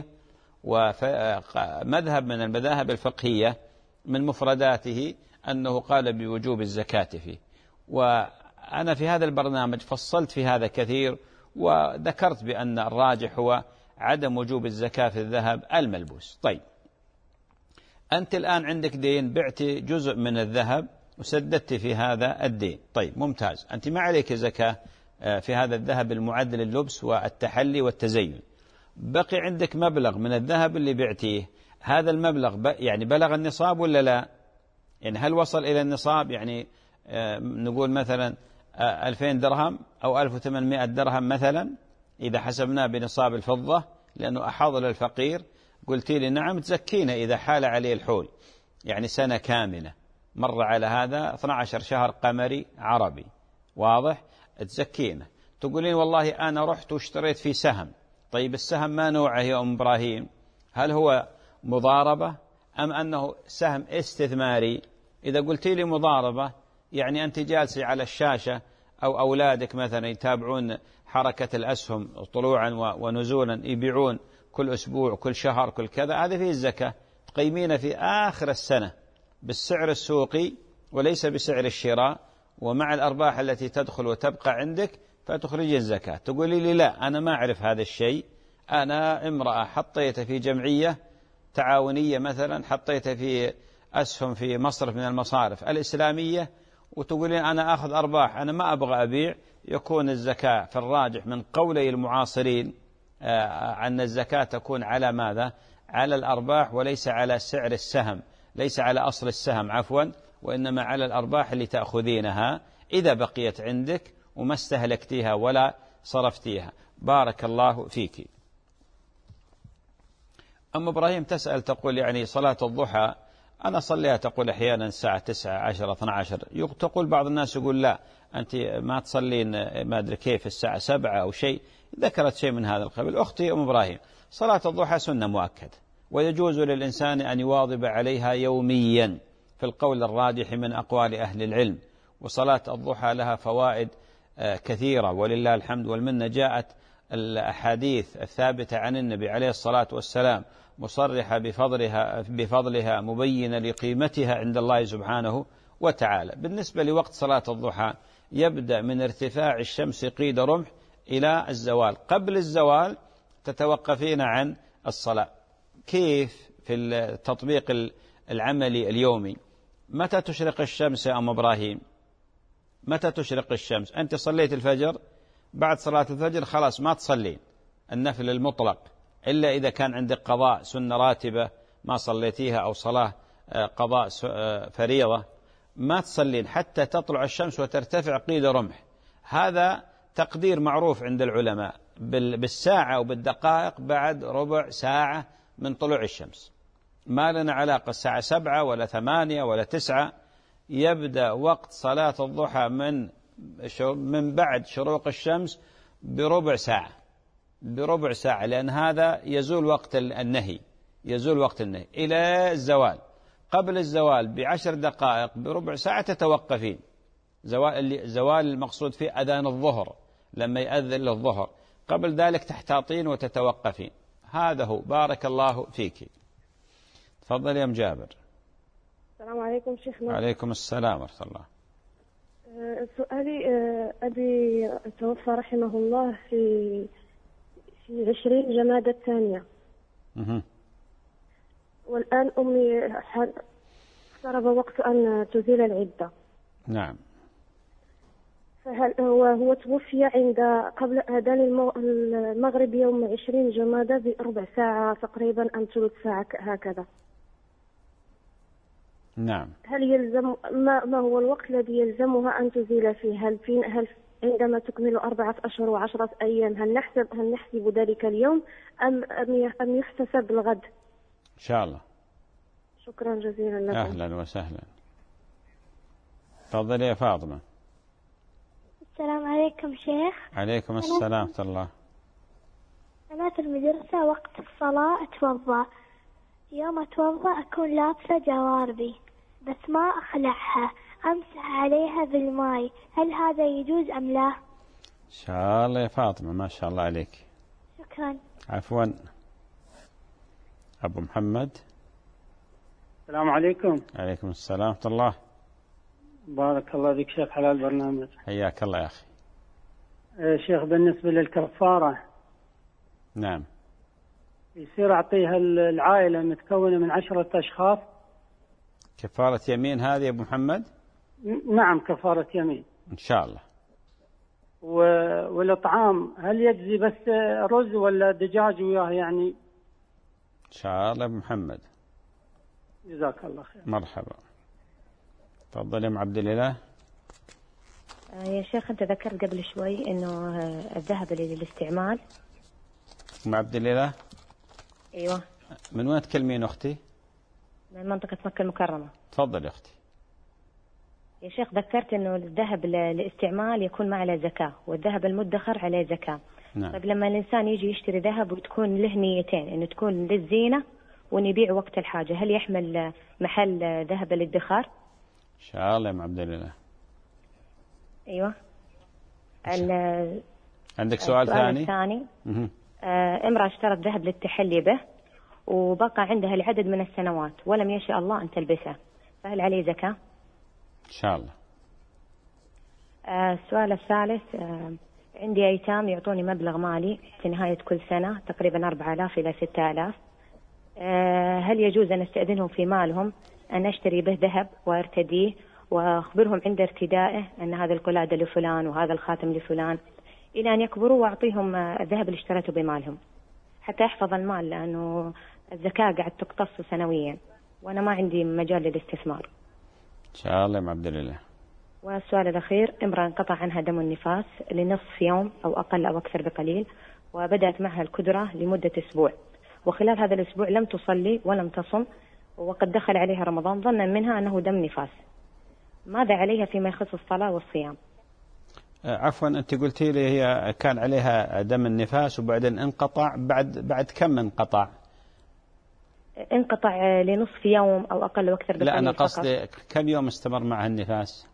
ومذهب من المذاهب الفقهية من مفرداته أنه قال بوجوب الزكاة فيه. وأنا في هذا البرنامج فصلت في هذا كثير، وذكرت بأن الراجح هو عدم وجوب الزكاة في الذهب الملبوس. طيب، أنت الآن عندك دين، بعت جزء من الذهب وسددت في هذا الدين. طيب ممتاز، أنت ما عليك زكاة في هذا الذهب المعد لللبس والتحلي والتزين. بقي عندك مبلغ من الذهب اللي بعتيه، هذا المبلغ يعني بلغ النصاب ولا لا؟ يعني هل وصل إلى النصاب؟ يعني نقول مثلا ألفين درهم أو ألف وثمانمائة درهم مثلا، إذا حسبناه بنصاب الفضة لأنه أحاض للفقير، قلت لي نعم تزكينا إذا حال عليه الحول، يعني سنة كاملة مر على هذا اثنا عشر شهر قمري عربي، واضح؟ تزكينا. تقولين والله أنا رحت واشتريت في سهم. طيب السهم ما نوعه يا أم إبراهيم؟ هل هو مضاربة أم أنه سهم استثماري؟ إذا قلت لي مضاربة يعني أنت جالسي على الشاشة أو أولادك مثلا يتابعون حركة الأسهم طلوعا ونزولا، يبيعون كل أسبوع كل شهر كل كذا، هذا فيه الزكاة. تقيمين في آخر السنة بالسعر السوقي وليس بسعر الشراء، ومع الأرباح التي تدخل وتبقى عندك فتخرج الزكاة. تقولي لي لا أنا ما أعرف هذا الشيء، أنا امرأة حطيت في جمعية تعاونية مثلا، حطيت في أسهم في مصرف من المصارف الإسلامية، وتقولين أنا أخذ أرباح، أنا ما أبغى أبيع. يكون الزكاة في الراجح من قولي المعاصرين أن الزكاة تكون على ماذا؟ على الأرباح وليس على سعر السهم، ليس على أصل السهم عفوا، وإنما على الأرباح اللي تأخذينها إذا بقيت عندك وما استهلكتيها ولا صرفتيها. بارك الله فيك. أم إبراهيم تسأل تقول يعني صلاة الضحى أنا صليها تقول أحيانا الساعة تسعة عشرة اثنا عشر، تقول بعض الناس يقول لا أنت ما تصلين ما أدري كيف الساعة سبعة أو شيء، ذكرت شيء من هذا القبيل. أختي أم إبراهيم، صلاة الضحى سنة مؤكدة، ويجوز للإنسان أن يواظب عليها يوميا في القول الراجح من أقوال أهل العلم. وصلاة الضحى لها فوائد كثيرة ولله الحمد والمنة. جاءت الأحاديث الثابتة عن النبي عليه الصلاة والسلام مصرحة بفضلها, بفضلها مبينة لقيمتها عند الله سبحانه وتعالى. بالنسبة لوقت صلاة الضحى يبدأ من ارتفاع الشمس قيد رمح إلى الزوال. قبل الزوال تتوقفين عن الصلاة. كيف في التطبيق العملي اليومي؟ متى تشرق الشمس يا أم إبراهيم؟ متى تشرق الشمس؟ أنت صليت الفجر، بعد صلاة الفجر خلاص ما تصلين النفل المطلق، إلا إذا كان عندك قضاء سنة راتبة ما صليتيها أو صلاة قضاء فريضة، ما تصلين حتى تطلع الشمس وترتفع قيد رمح. هذا تقدير معروف عند العلماء بالساعة وبالدقائق بعد ربع ساعة من طلوع الشمس. ما لنا علاقة الساعة سبعة ولا ثمانية ولا تسعة. يبدأ وقت صلاة الضحى من من بعد شروق الشمس بربع ساعة بربع ساعة لأن هذا يزول وقت النهي يزول وقت النهي إلى الزوال. قبل الزوال بعشر دقائق بربع ساعة تتوقفين. زوال زوال المقصود فيه أذان الظهر، لما يأذن للظهر. قبل ذلك تحتاطين وتتوقفين. هذا هو. بارك الله فيك. تفضل يا أم جابر. السلام عليكم شيخنا. عليكم السلام ورحمة الله. سؤالي أبي توفى رحمه الله في في عشرين جمادى الثانية. مه. والآن أمي اقترب وقت أن تزيل العدة. نعم. فهل هو هو توفي عند قبل أذان المغرب يوم عشرين جمادى بربع ساعة تقريبا أم ثلث ساعة هكذا. نعم. هل يلزم ما ما هو الوقت الذي يلزمها أن تزيل فيه؟ هل في هل عندما تكمل أربعة أشهر وعشرة أيام هل نحسب هل نحسب ذلك اليوم أم أم أم يحتسب الغد؟ إن شاء الله. شكرا جزيلا لكم. أهلا وسهلا. تفضلي يا فاطمة. السلام عليكم شيخ. عليكم السلام ورحمة الله. أنا في المدرسة وقت الصلاة أتوضأ. يوم أتوضأ أكون لابسة جواربي بس ما أخلعها، أمسح عليها بالماء، هل هذا يجوز أم لا؟ إن شاء الله يا فاطمة، ما شاء الله عليك. شكرا. عفوا. أبو محمد. السلام عليكم. عليكم السلام ورحمة الله. بارك الله فيك شيخ على البرنامج. حياك الله يا أخي. شيخ بالنسبة للكفارة. نعم. يصير أعطيها العائلة متكونة من عشرة أشخاص. كفارة يمين هذه يا أبو محمد؟ نعم كفارة يمين. إن شاء الله. والإطعام هل يجزي بس رز ولا دجاج وياه يعني؟ إن شاء الله أبو محمد. جزاك الله خير. مرحبا. تفضل يا أم عبد الإله. يا شيخ أنت ذكرت قبل شوي إنه الذهب للاستعمال. أم عبد الإله. أيوة. من وين تكلمين أختي؟ من منطقة مكة المكرمة. تفضل يا أختي. يا شيخ ذكرت إنه الذهب للاستعمال يكون ما عليه زكاة والذهب المدخر عليه زكاة. نعم. طيب لما الإنسان يجي يشتري ذهب وتكون له نيتين إنه تكون للزينة وإن يبيع وقت الحاجة، هل يحمل محل ذهب الادخار؟ إن شاء الله يا أم عبد الإله. أيوة. عندك سؤال ثاني؟ الثاني آه امرأة اشترت ذهب للتحلي به وبقى عندها العدد من السنوات ولم يشاء الله أن تلبسه، فهل عليه زكاة؟ إن شاء الله. آه السؤال الثالث، آه عندي أيتام يعطوني مبلغ مالي في نهاية كل سنة تقريبا أربعة آلاف إلى ستة آلاف، آه هل يجوز أن أستأذنهم في مالهم أن أشتري به ذهب وأرتديه وأخبرهم عند ارتدائه أن هذا القلادة لفلان وهذا الخاتم لفلان إلى أن يكبروا وأعطيهم الذهب اللي اشتريته بمالهم حتى أحفظ المال، لأنه الزكاة قاعد تقتص سنويا وأنا ما عندي مجال للاستثمار. إن شاء الله يا عبد الإله. والسؤال الأخير، امرأة انقطع عنها دم النفاس لنصف يوم أو أقل أو أكثر بقليل وبدأت معها الكدرة لمدة أسبوع، وخلال هذا الأسبوع لم تصلي ولم تصم وقد دخل عليها رمضان ظنا منها أنه دم نفاس، ماذا عليها فيما يخص الصلاة والصيام؟ عفوا، أنت قلتي لي هي كان عليها دم النفاس وبعدين انقطع، بعد بعد كم انقطع؟ انقطع لنصف يوم أو أقل وأكثر بقليل. لا، أنا قصدي كم يوم استمر معها النفاس؟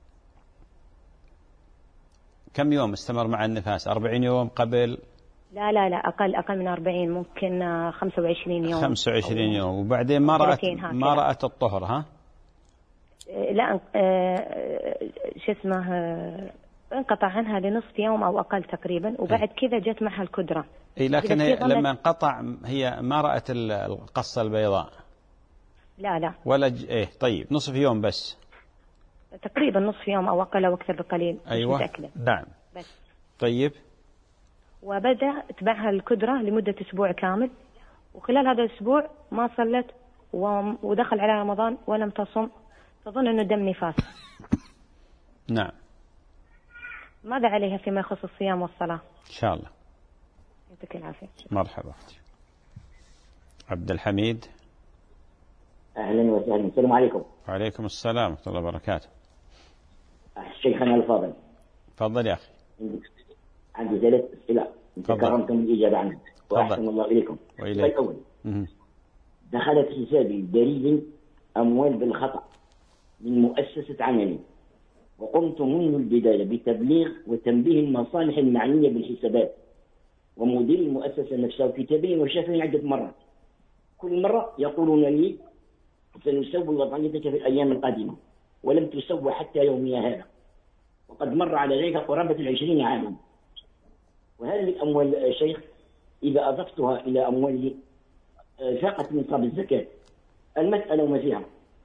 كم يوم استمر مع النفاس؟ أربعين يوم قبل؟ لا لا لا، أقل أقل من أربعين، ممكن خمسة وعشرين يوم. خمسة وعشرين يوم، وبعدين ما رأت ما رأت الطهر. ها؟ لا، شو اسمه، انقطع عنها لنصف يوم أو أقل تقريبا، وبعد كذا جت معها الكدرة. إيه، لكن هي لما انقطع هي ما رأت القصة البيضاء؟ لا لا ولا ج... إيه طيب، نصف يوم بس تقريبا، نصف يوم أو أقل أو أكثر بقليل. أيوة متأكدة. نعم بس. طيب. وبدأ تبعها الكدرة لمدة أسبوع كامل، وخلال هذا الأسبوع ما صلت ودخل على رمضان ولم تصم، تظن أنه دم نفاس. نعم. ماذا عليها فيما يخص الصيام والصلاة؟ إن شاء الله. يعطيك العافية. مرحبا أختي. عبد الحميد. أهلا وسهلا. السلام عليكم. وعليكم السلام ورحمة الله وبركاته. شيخنا الفاضل. تفضل يا أخي. عندي ثلاث أسئلة تكرمتم الإجابة عنها وأحسن الله إليكم. السؤال الأول، دخلت حسابي البريد أموال بالخطأ من مؤسسة عملي، وقمت منذ البداية بتبليغ وتنبيه المصالح المعنية بالحسابات ومدير المؤسسة نفسها كتابيا وشافني عدة مرات. كل مرة يقولون لي سنسوي وضعيتك في الأيام القادمة، ولم تسوى حتى يومي هذا، وقد مر على ذلك قرابة العشرين عاما. وهذه الأموال الشيخ إذا أضفتها إلى أموال فاقت نصاب الزكاة، المسألة وما فيها.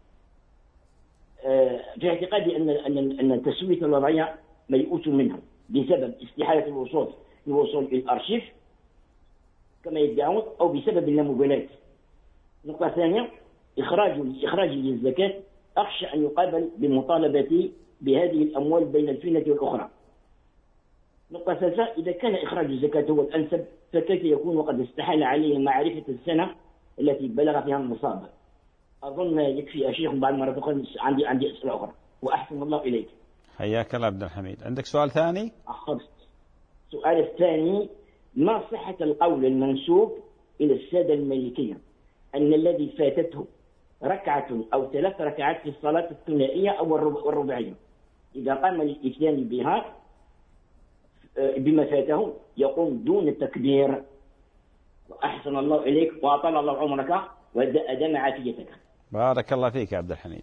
في اعتقادي أن أن أن تسوية الوضعية ميؤوس منها بسبب استحالة الوصول الوصول إلى الأرشيف كما يدعون، أو بسبب اللامبالاة. نقطة ثانية، إخراج إخراج للزكاة أخشى أن يقابل بمطالبتي بهذه الأموال بين الفينة والأخرى. نقطة ثالثة، إذا كان إخراج الزكاة هو الأنسب، فكيف يكون وقد استحال عليه معرفة السنة التي بلغ فيها النصاب؟ أظن يكفي يا شيخ، بعد مرة أخرى عندي عندي أسئلة أخرى، وأحسن الله إليك. حياك الله عبد الحميد. عندك سؤال ثاني؟ أخذت. السؤال الثاني، ما صحة القول المنسوب إلى السادة المالكية أن الذي فاتته ركعة أو ثلاث ركعات في الصلاة الثنائية أو الرباعية إذا قام للإتيان بها بما فاته يقوم دون التكبير؟ وأحسن الله إليك وأطال الله عمرك وأدام عافيتك. بارك الله فيك يا عبد الحميد.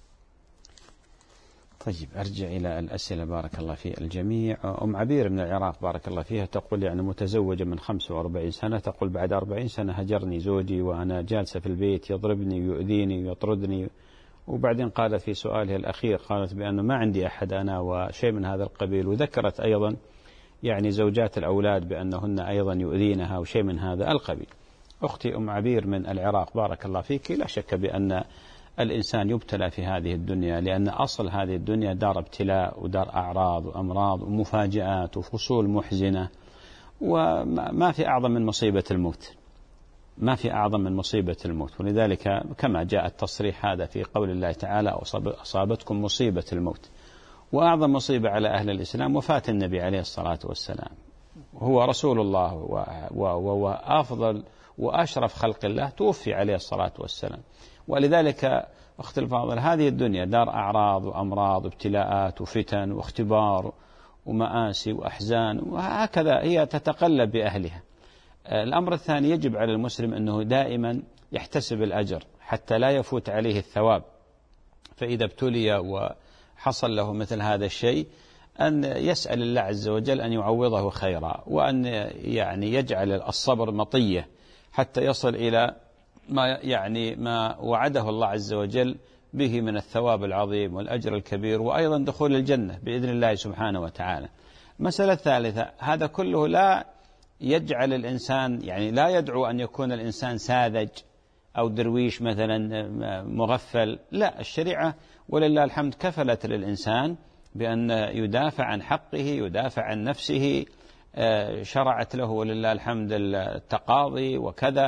طيب، أرجع إلى الأسئلة. بارك الله في الجميع. أم عبير من العراق بارك الله فيها تقول يعني متزوجة من خمسة وأربعين سنة، تقول بعد أربعين سنة هجرني زوجي وأنا جالسة في البيت يضربني ويؤذيني ويطردني، وبعدين قالت في سؤالها الأخير قالت بأنه ما عندي أحد أنا وشيء من هذا القبيل، وذكرت أيضا يعني زوجات الأولاد بأنهن أيضا يؤذينها وشيء من هذا القبيل. أختي أم عبير من العراق بارك الله فيك، لا شك بأن الإنسان يبتلى في هذه الدنيا، لأن أصل هذه الدنيا دار ابتلاء ودار أعراض وأمراض ومفاجآت وفصول محزنة، وما في أعظم من مصيبة الموت، ما في أعظم من مصيبة الموت. ولذلك كما جاء التصريح هذا في قول الله تعالى أصابتكم مصيبة الموت. وأعظم مصيبة على أهل الإسلام وفاة النبي عليه الصلاة والسلام، هو رسول الله وأفضل وأشرف خلق الله، توفي عليه الصلاة والسلام. ولذلك أخت الفاضل هذه الدنيا دار أعراض وأمراض وابتلاءات وفتن واختبار ومآسي وأحزان، وهكذا هي تتقلب بأهلها. الأمر الثاني، يجب على المسلم أنه دائما يحتسب الأجر حتى لا يفوت عليه الثواب، فإذا ابتلي وحصل له مثل هذا الشيء أن يسأل الله عز وجل أن يعوضه خيرا، وأن يعني يجعل الصبر مطية حتى يصل إلى ما يعني ما وعده الله عز وجل به من الثواب العظيم والأجر الكبير، وأيضا دخول الجنة بإذن الله سبحانه وتعالى. مسألة ثالثة، هذا كله لا يجعل الإنسان يعني لا يدعو أن يكون الإنسان ساذج أو درويش مثلا مغفل، لا، الشريعة ولله الحمد كفلت للإنسان بأن يدافع عن حقه، يدافع عن نفسه، شرعت له ولله الحمد التقاضي وكذا،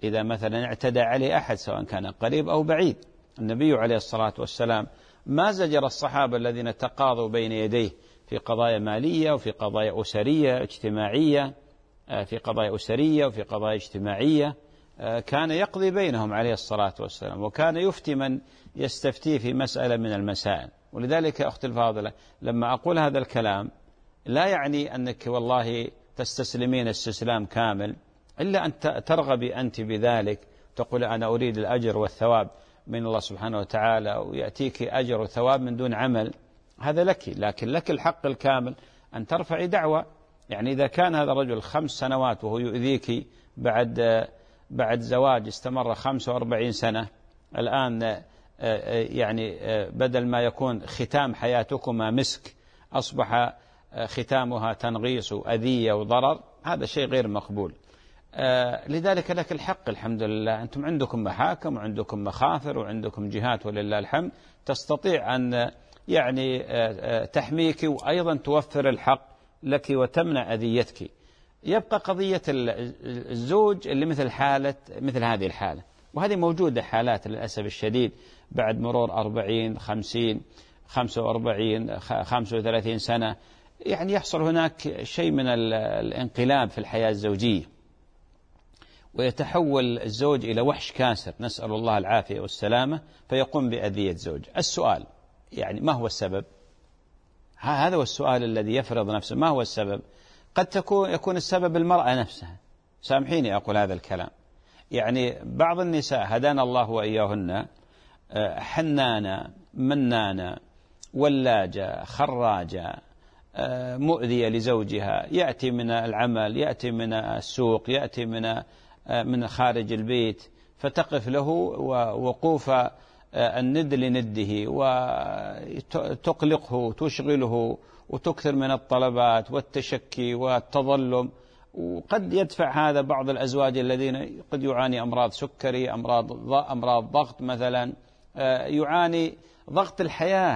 إذا مثلا اعتدى عليه أحد سواء كان قريب أو بعيد. النبي عليه الصلاة والسلام ما زجر الصحابة الذين تقاضوا بين يديه في قضايا مالية وفي قضايا أسرية اجتماعية، في قضايا أسرية وفي قضايا اجتماعية، كان يقضي بينهم عليه الصلاة والسلام، وكان يفتي من يستفتيه في مسألة من المسائل. ولذلك أختي الفاضلة لما أقول هذا الكلام لا يعني أنك والله تستسلمين استسلام كامل، إلا أن ترغبي أنت بذلك، تقول أنا أريد الأجر والثواب من الله سبحانه وتعالى، ويأتيك أجر وثواب من دون عمل، هذا لك. لكن لك الحق الكامل أن ترفعي دعوة. يعني إذا كان هذا الرجل خمس سنوات وهو يؤذيك بعد بعد زواج استمر خمس وأربعين سنة، الآن يعني بدل ما يكون ختام حياتكما مسك أصبح ختامها تنغيص وأذية وضرر، هذا شيء غير مقبول. لذلك لك الحق الحمد لله، أنتم عندكم محاكم وعندكم مخافر وعندكم جهات ولله الحمد تستطيع أن يعني تحميك وأيضا توفر الحق لك وتمنع أذيتك. يبقى قضية الزوج اللي مثل حالة مثل هذه الحالة، وهذه موجودة حالات للأسف الشديد بعد مرور أربعين خمسين خمسة وأربعين خمسة وثلاثين سنة، يعني يحصل هناك شيء من الانقلاب في الحياة الزوجية، ويتحول الزوج إلى وحش كاسر، نسأل الله العافية والسلامة، فيقوم بأذية زوج. السؤال يعني ما هو السبب؟ هذا هو السؤال الذي يفرض نفسه، ما هو السبب؟ قد تكون يكون السبب المرأة نفسها، سامحيني أقول هذا الكلام، يعني بعض النساء هدانا الله وإياهن حنانة منانة ولاجة خراجة مؤذية لزوجها، يأتي من العمل، يأتي من السوق، يأتي من من خارج البيت، فتقف له وقوف الند لنده وتقلقه وتشغله وتكثر من الطلبات والتشكي والتظلم. وقد يدفع هذا بعض الأزواج الذين قد يعاني أمراض سكري، أمراض أمراض ضغط مثلا، يعاني ضغط الحياة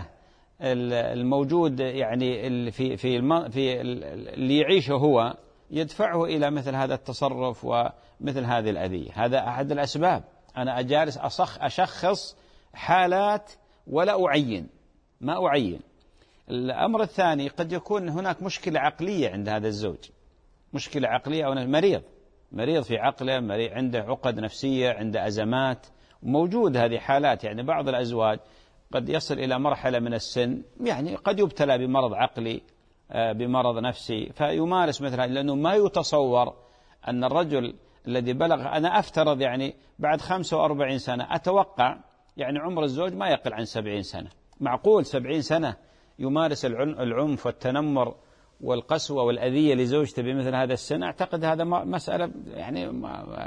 الموجود يعني في في في اللي يعيشه هو، يدفعه إلى مثل هذا التصرف ومثل هذه الأذية. هذا أحد الأسباب. أنا أجالس أصخ أشخص حالات ولا أعين، ما أعين. الأمر الثاني قد يكون هناك مشكلة عقلية عند هذا الزوج، مشكلة عقلية أو مريض مريض في عقله، مريض عنده عقد نفسية، عنده أزمات، موجود هذه حالات. يعني بعض الأزواج قد يصل إلى مرحلة من السن يعني قد يبتلى بمرض عقلي بمرض نفسي فيمارس مثل هذا، لأنه ما يتصور أن الرجل الذي بلغ، أنا أفترض يعني بعد خمسة وأربعين سنة، أتوقع يعني عمر الزوج ما يقل عن سبعين سنة، معقول سبعين سنة يمارس العنف والتنمر والقسوة والأذية لزوجته بمثل هذا السن؟ أعتقد هذا مسألة يعني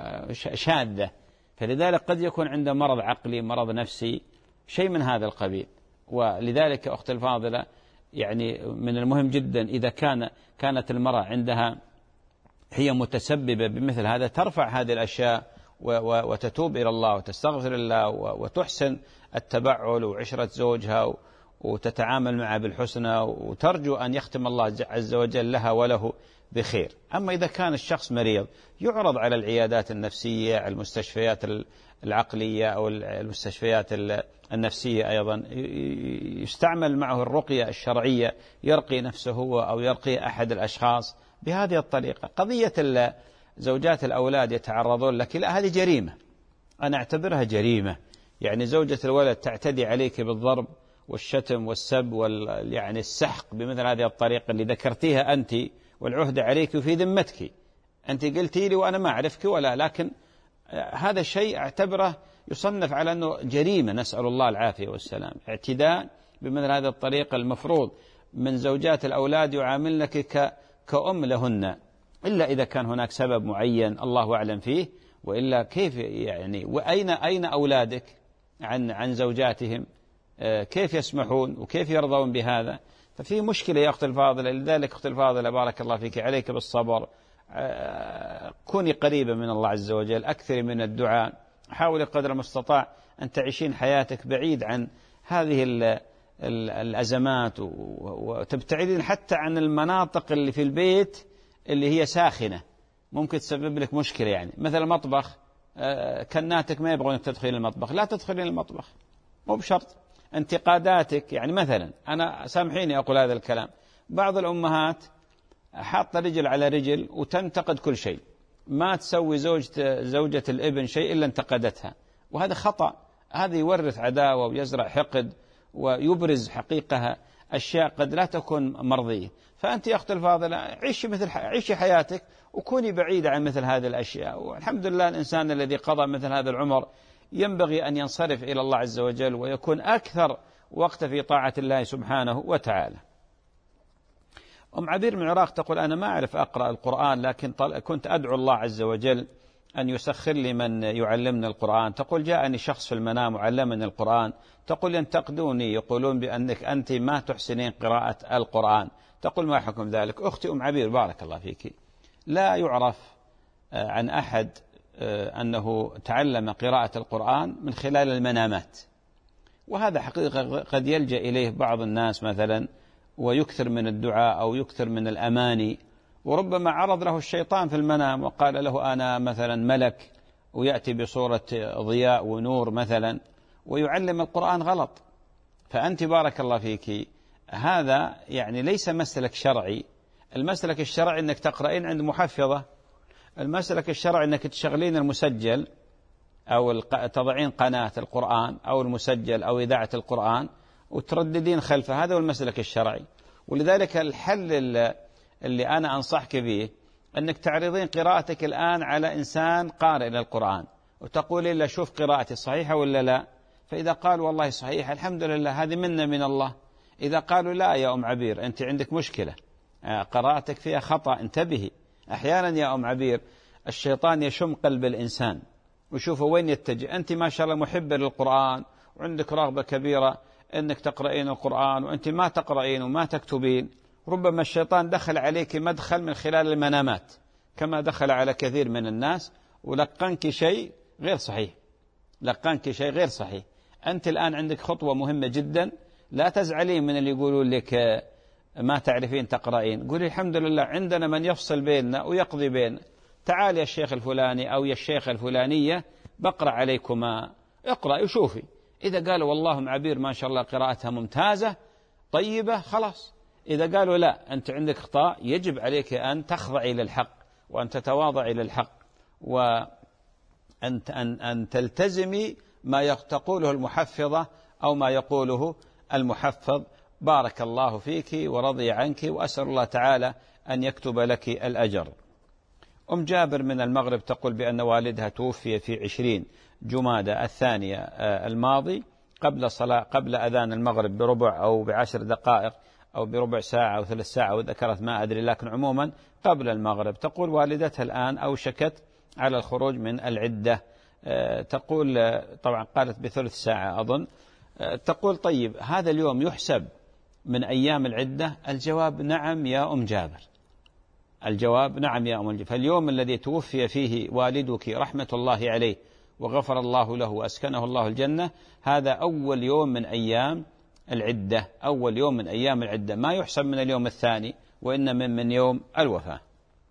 شاذة. فلذلك قد يكون عنده مرض عقلي، مرض نفسي، شيء من هذا القبيل. ولذلك أخت الفاضلة يعني من المهم جدا إذا كان كانت المرأة عندها هي متسببة بمثل هذا، ترفع هذه الأشياء وتتوب إلى الله وتستغفر الله وتحسن التبعل وعشرة زوجها وتتعامل معه بالحسنى، وترجو أن يختم الله عز وجل لها وله بخير. أما إذا كان الشخص مريض يعرض على العيادات النفسية، على المستشفيات العقلية أو المستشفيات النفسية، أيضا يستعمل معه الرقية الشرعية، يرقي نفسه هو أو يرقي أحد الأشخاص بهذه الطريقة. قضية زوجات الأولاد يتعرضون لك، لا، هذه جريمة، أنا أعتبرها جريمة. يعني زوجة الولد تعتدي عليك بالضرب والشتم والسب وال يعني السحق بمثل هذه الطريقة اللي ذكرتيها أنت، والعهدة عليك وفي ذمتك، أنت قلتي لي وأنا ما أعرفك ولا، لكن هذا الشيء أعتبره يصنف على أنه جريمة، نسأل الله العافية والسلام. اعتداء بمثل هذه الطريقة، المفروض من زوجات الأولاد يعاملنك كأم لهن، إلا إذا كان هناك سبب معين الله أعلم فيه، وإلا كيف يعني؟ وأين أين أولادك عن عن زوجاتهم؟ كيف يسمحون وكيف يرضون بهذا؟ ففي مشكلة يا أخت الفاضلة. لذلك أخت الفاضلة بارك الله فيك، عليك بالصبر، كوني قريبة من الله عز وجل، أكثر من الدعاء، حاولي قدر المستطاع أن تعيشين حياتك بعيد عن هذه الأزمات، وتبتعدين حتى عن المناطق اللي في البيت اللي هي ساخنة، ممكن تسبب لك مشكلة. يعني مثل المطبخ كناتك ما يبغونك تدخلين المطبخ، لا تدخلين المطبخ، مو بشرط. انتقاداتك يعني مثلا، أنا سامحيني أقول هذا الكلام، بعض الأمهات حاطة رجل على رجل وتنتقد كل شيء، ما تسوي زوجة, زوجة الابن شيء إلا انتقدتها، وهذا خطأ. هذا يورث عداوة ويزرع حقد ويبرز حقيقة أشياء قد لا تكون مرضية. فأنت يا أخت الفاضلة عيشي مثل عيشي حياتك وكوني بعيدة عن مثل هذه الأشياء. والحمد لله الإنسان الذي قضى مثل هذا العمر ينبغي أن ينصرف إلى الله عز وجل ويكون أكثر وقت في طاعة الله سبحانه وتعالى. أم عبير من العراق تقول: أنا ما أعرف أقرأ القرآن، لكن كنت أدعو الله عز وجل أن يسخر لي من يعلمني القرآن. تقول: جاءني شخص في المنام وعلمني القرآن. تقول: ينتقدوني، يقولون بأنك أنت ما تحسنين قراءة القرآن. تقول: ما حكم ذلك؟ أختي أم عبير بارك الله فيك، لا يعرف عن أحد أنه تعلم قراءة القرآن من خلال المنامات، وهذا حقيقة قد يلجأ إليه بعض الناس مثلا ويكثر من الدعاء أو يكثر من الأماني، وربما عرض له الشيطان في المنام وقال له أنا مثلا ملك، ويأتي بصورة ضياء ونور مثلا ويعلم القرآن غلط. فأنت بارك الله فيك هذا يعني ليس مسلك شرعي. المسلك الشرعي أنك تقرأين عند محفظة، المسلك الشرعي أنك تشغلين المسجل أو تضعين قناة القرآن أو المسجل أو إذاعة القرآن وترددين خلفه، هذا هو المسلك الشرعي. ولذلك الحل اللي أنا أنصحك به أنك تعرضين قراءتك الآن على إنسان قارئ للقرآن وتقولين له شوف قراءتي صحيحة ولا لا، فإذا قال والله صحيح الحمد لله هذه منة من الله. إذا قالوا لا يا أم عبير أنت عندك مشكلة، قراءتك فيها خطأ، انتبهي. أحيانا يا أم عبير الشيطان يشم قلب الإنسان وشوفه وين يتجه. أنت ما شاء الله محبة للقرآن وعندك رغبة كبيرة أنك تقرأين القرآن وأنت ما تقرأين وما تكتبين، ربما الشيطان دخل عليك مدخل من خلال المنامات كما دخل على كثير من الناس ولقنك شيء غير صحيح، لقنك شيء غير صحيح. أنت الآن عندك خطوة مهمة جدا، لا تزعلين من اللي يقولون لك ما تعرفين تقرأين، قولي الحمد لله عندنا من يفصل بيننا ويقضي بيننا. تعال يا الشيخ الفلاني أو يا الشيخ الفلانية بقرأ عليكما، اقرأ وشوفي. إذا قالوا والله أم عبير ما شاء الله قراءتها ممتازة طيبة خلاص. إذا قالوا لا أنت عندك خطأ، يجب عليك أن تخضعي للحق وأن تتواضعي للحق وأن أن أن تلتزمي ما تقوله المحفظة أو ما يقوله المحفظ. بارك الله فيك ورضي عنك وأسأل الله تعالى أن يكتب لك الأجر. أم جابر من المغرب تقول بأن والدها توفي في عشرين جمادى الثانية الماضي قبل صلاة قبل أذان المغرب بربع أو بعشر دقائق أو بربع ساعة أو ثلاث ساعة وذكرت ما أدري، لكن عموما قبل المغرب. تقول والدتها الآن أوشكت على الخروج من العدة، تقول طبعا قالت بثلث ساعة أظن. تقول طيب هذا اليوم يحسب من أيام العدة؟ الجواب نعم يا أم جابر، الجواب نعم يا أم جابر. فاليوم الذي توفي فيه والدك رحمة الله عليه وغفر الله له وأسكنه الله الجنة، هذا أول يوم من أيام العدة، أول يوم من أيام العدة، ما يحسب من اليوم الثاني وإن من من يوم الوفاة.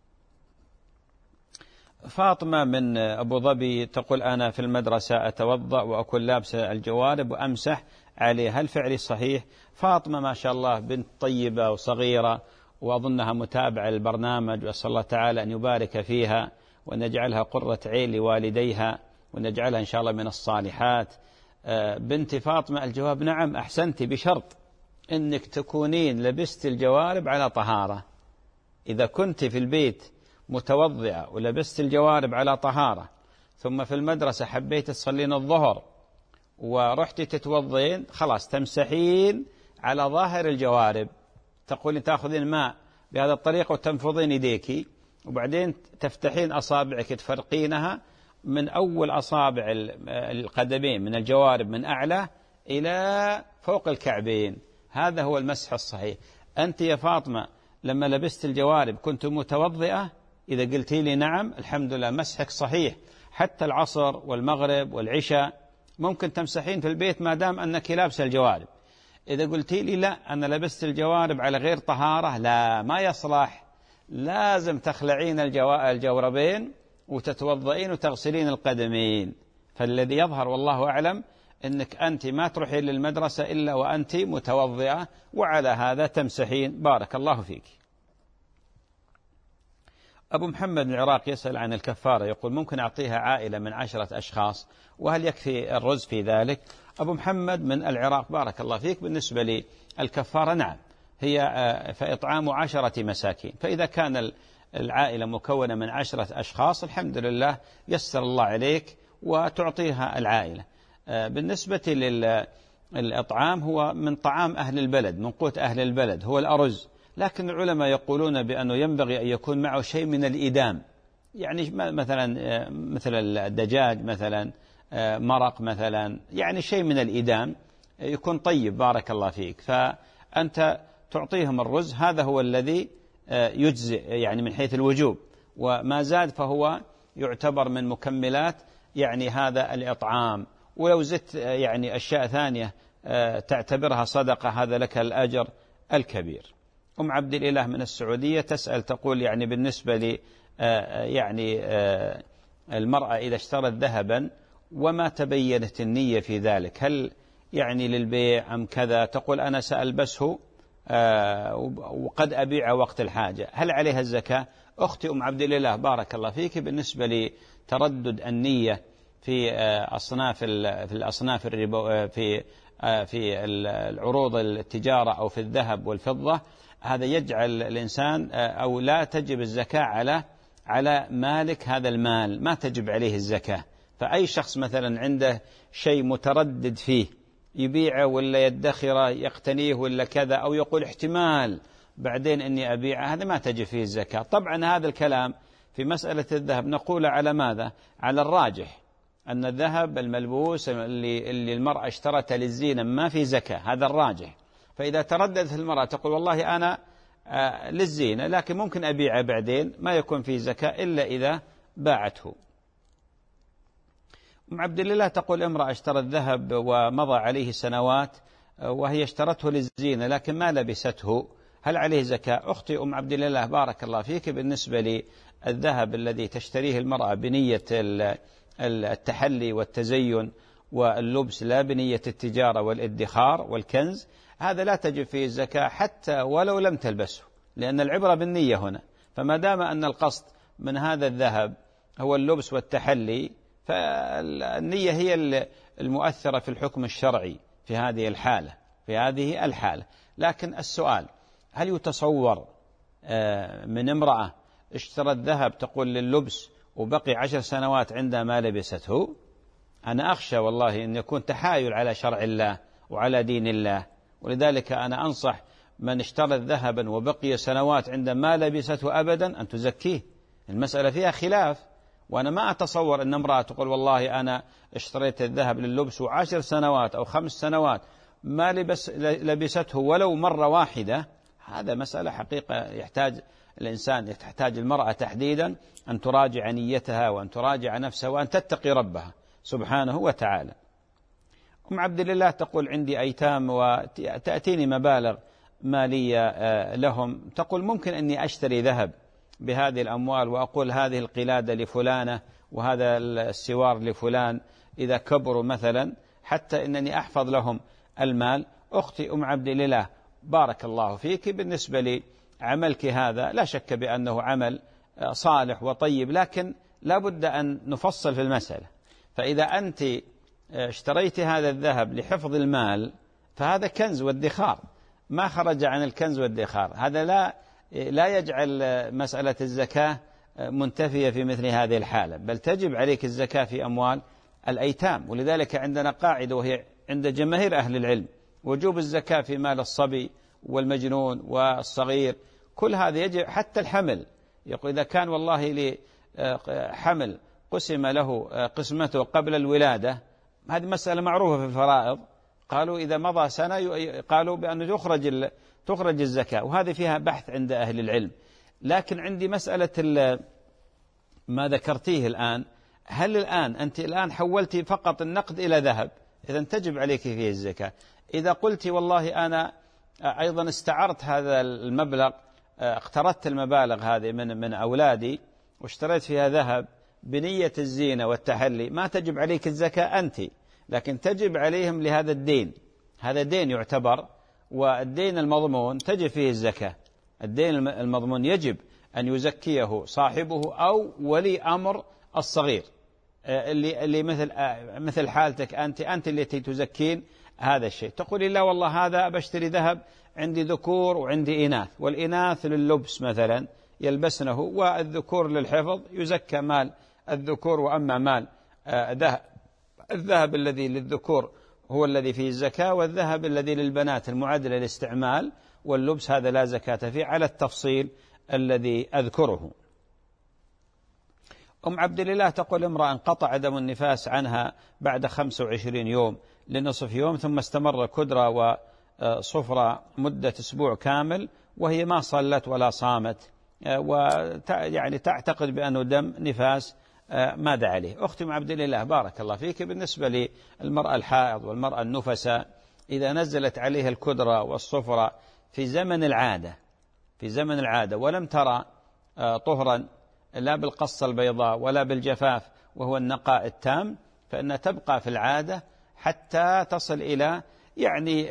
فاطمة من أبو ظبي تقول أنا في المدرسة أتوضأ وأكون لابسة الجوارب وأمسح عليه، هل فعلي صحيح؟ فاطمة ما شاء الله بنت طيبة وصغيرة وأظنها متابعة للبرنامج، وأسأل الله تعالى أن يبارك فيها وأن يجعلها قرة عين لوالديها وأن يجعلها إن شاء الله من الصالحات. بنتي فاطمة الجواب نعم أحسنتي، بشرط أنك تكونين لبست الجوارب على طهارة. إذا كنت في البيت متوضئة ولبست الجوارب على طهارة ثم في المدرسة حبيت تصلين الظهر ورحت تتوضين، خلاص تمسحين على ظاهر الجوارب، تقولين تأخذين ماء بهذا الطريقة وتنفضين يديك وبعدين تفتحين أصابعك تفرقينها من أول أصابع القدمين من الجوارب من أعلى إلى فوق الكعبين، هذا هو المسح الصحيح. أنت يا فاطمة لما لبست الجوارب كنت متوضئة؟ إذا قلتي لي نعم الحمد لله مسحك صحيح، حتى العصر والمغرب والعشاء ممكن تمسحين في البيت ما دام أنك لابس الجوارب. إذا قلتي لي لا أنا لبست الجوارب على غير طهارة، لا ما يصلح، لازم تخلعين الجوربين وتتوضئين وتغسلين القدمين. فالذي يظهر والله أعلم أنك أنت ما تروحين للمدرسة إلا وأنت متوضئة، وعلى هذا تمسحين. بارك الله فيك. أبو محمد من العراق يسأل عن الكفارة، يقول ممكن أعطيها عائلة من عشرة أشخاص وهل يكفي الرز في ذلك؟ أبو محمد من العراق بارك الله فيك، بالنسبة للكفارة نعم، هي فإطعام عشرة مساكين، فإذا كان العائلة مكونة من عشرة أشخاص الحمد لله يسر الله عليك وتعطيها العائلة. بالنسبة للإطعام هو من طعام أهل البلد، من قوت أهل البلد هو الأرز، لكن العلماء يقولون بأنه ينبغي أن يكون معه شيء من الإدام، يعني مثلا مثل الدجاج مثلا، مرق مثلا، يعني شيء من الإدام يكون طيب. بارك الله فيك. فأنت تعطيهم الرز، هذا هو الذي يجزئ يعني من حيث الوجوب، وما زاد فهو يعتبر من مكملات يعني هذا الإطعام. ولو زدت يعني أشياء ثانية تعتبرها صدقة هذا لك الأجر الكبير. أم عبد الإله من السعودية تسأل تقول يعني بالنسبة لي يعني المرأة إذا اشترت ذهبا وما تبينت النية في ذلك، هل يعني للبيع أم كذا؟ تقول أنا سألبسه وقد أبيع وقت الحاجة، هل عليها الزكاة؟ أختي أم عبد الإله بارك الله فيك، بالنسبة لتردد النية في أصناف في الأصناف الربو في في العروض التجارة أو في الذهب والفضة، هذا يجعل الإنسان أو لا تجب الزكاة على على مالك هذا المال، ما تجب عليه الزكاة. فأي شخص مثلا عنده شيء متردد فيه يبيعه ولا يدخره يقتنيه ولا كذا، أو يقول احتمال بعدين أني أبيعه، هذا ما تجب فيه الزكاة. طبعا هذا الكلام في مسألة الذهب نقول على ماذا؟ على الراجح أن الذهب الملبوس اللي, اللي المرأة اشترته للزينة ما في زكاة، هذا الراجح. فإذا ترددت المرأة تقول والله أنا آه للزينة لكن ممكن أبيعه بعدين، ما يكون فيه زكاة إلا إذا باعته. أم عبد الله تقول امرأة اشترت ذهب ومضى عليه سنوات وهي اشترته للزينة لكن ما لبسته، هل عليه زكاة؟ أختي أم عبد الله بارك الله فيك، بالنسبة للذهب الذي تشتريه المرأة بنية التحلي والتزين واللبس لا بنية التجارة والادخار والكنز، هذا لا تجب فيه الزكاة حتى ولو لم تلبسه، لأن العبرة بالنية هنا. فما دام أن القصد من هذا الذهب هو اللبس والتحلي، فالنية هي المؤثرة في الحكم الشرعي في هذه الحالة في هذه الحالة. لكن السؤال، هل يتصور من امرأة اشترت ذهب تقول لللبس وبقي عشر سنوات عندها ما لبسته؟ أنا أخشى والله أن يكون تحايل على شرع الله وعلى دين الله، ولذلك أنا أنصح من اشترى ذهبا وبقي سنوات عند ما لبسته أبدا أن تزكيه. المسألة فيها خلاف، وأنا ما أتصور أن امرأة تقول والله أنا اشتريت الذهب لللبس وعشر سنوات أو خمس سنوات ما لبس لبسته ولو مرة واحدة. هذا مسألة حقيقة يحتاج الإنسان تحتاج المرأة تحديدا أن تراجع نيتها وأن تراجع نفسها وأن تتقي ربها سبحانه وتعالى. أم عبد الله تقول عندي أيتام وتأتيني مبالغ مالية لهم، تقول ممكن أني أشتري ذهب بهذه الأموال وأقول هذه القلادة لفلانة وهذا السوار لفلان إذا كبروا مثلا حتى أنني أحفظ لهم المال. أختي أم عبد الله بارك الله فيك، بالنسبة لي عملك هذا لا شك بأنه عمل صالح وطيب، لكن لا بد أن نفصل في المسألة. فإذا أنت اشتريت هذا الذهب لحفظ المال فهذا كنز وادخار، ما خرج عن الكنز والادخار، هذا لا لا يجعل مسألة الزكاة منتفية في مثل هذه الحالة، بل تجب عليك الزكاة في أموال الأيتام. ولذلك عندنا قاعدة وهي عند جماهير أهل العلم وجوب الزكاة في مال الصبي والمجنون والصغير، كل هذا يجب، حتى الحمل. يقول إذا كان والله لحمل قسم له قسمته قبل الولادة، هذه مسألة معروفة في الفرائض، قالوا إذا مضى سنة قالوا بأنه تخرج تخرج الزكاة، وهذه فيها بحث عند أهل العلم. لكن عندي مسألة ما ذكرتيه الآن، هل الآن أنت الآن حولتي فقط النقد إلى ذهب، إذن تجب عليك فيه الزكاة. إذا قلت والله أنا أيضا استعرت هذا المبلغ، اقترضت المبالغ هذه من من أولادي واشتريت فيها ذهب بنية الزينة والتحلي ما تجب عليك الزكاة أنت، لكن تجب عليهم لهذا الدين. هذا دين يعتبر، والدين المضمون تجب فيه الزكاة. الدين المضمون يجب أن يزكيه صاحبه أو ولي أمر الصغير اللي اللي مثل مثل حالتك أنت أنت التي تزكين هذا الشيء. تقولي لا والله هذا بشتري ذهب، عندي ذكور وعندي إناث، والإناث لللبس مثلا يلبسنه، والذكور للحفظ، يزكى مال الذكور، وأما مال ذهب الذهب الذي للذكور هو الذي فيه الزكاة، والذهب الذي للبنات المعد للاستعمال واللبس هذا لا زكاة فيه، على التفصيل الذي أذكره. أم عبد الله تقول امرأة انقطع دم النفاس عنها بعد خمسة وعشرين يوم لنصف يوم، ثم استمر كدرة وصفرة مدة أسبوع كامل، وهي ما صلت ولا صامت، ويعني تعتقد بأنه دم نفاس، ماذا عليه؟ أختي أم عبد الله بارك الله فيك، بالنسبة للمرأة الحائض والمرأة النفساء إذا نزلت عليها الكدرة والصفرة في زمن العادة في زمن العادة ولم ترى طهرا لا بالقصة البيضاء ولا بالجفاف وهو النقاء التام، فإنها تبقى في العادة حتى تصل إلى يعني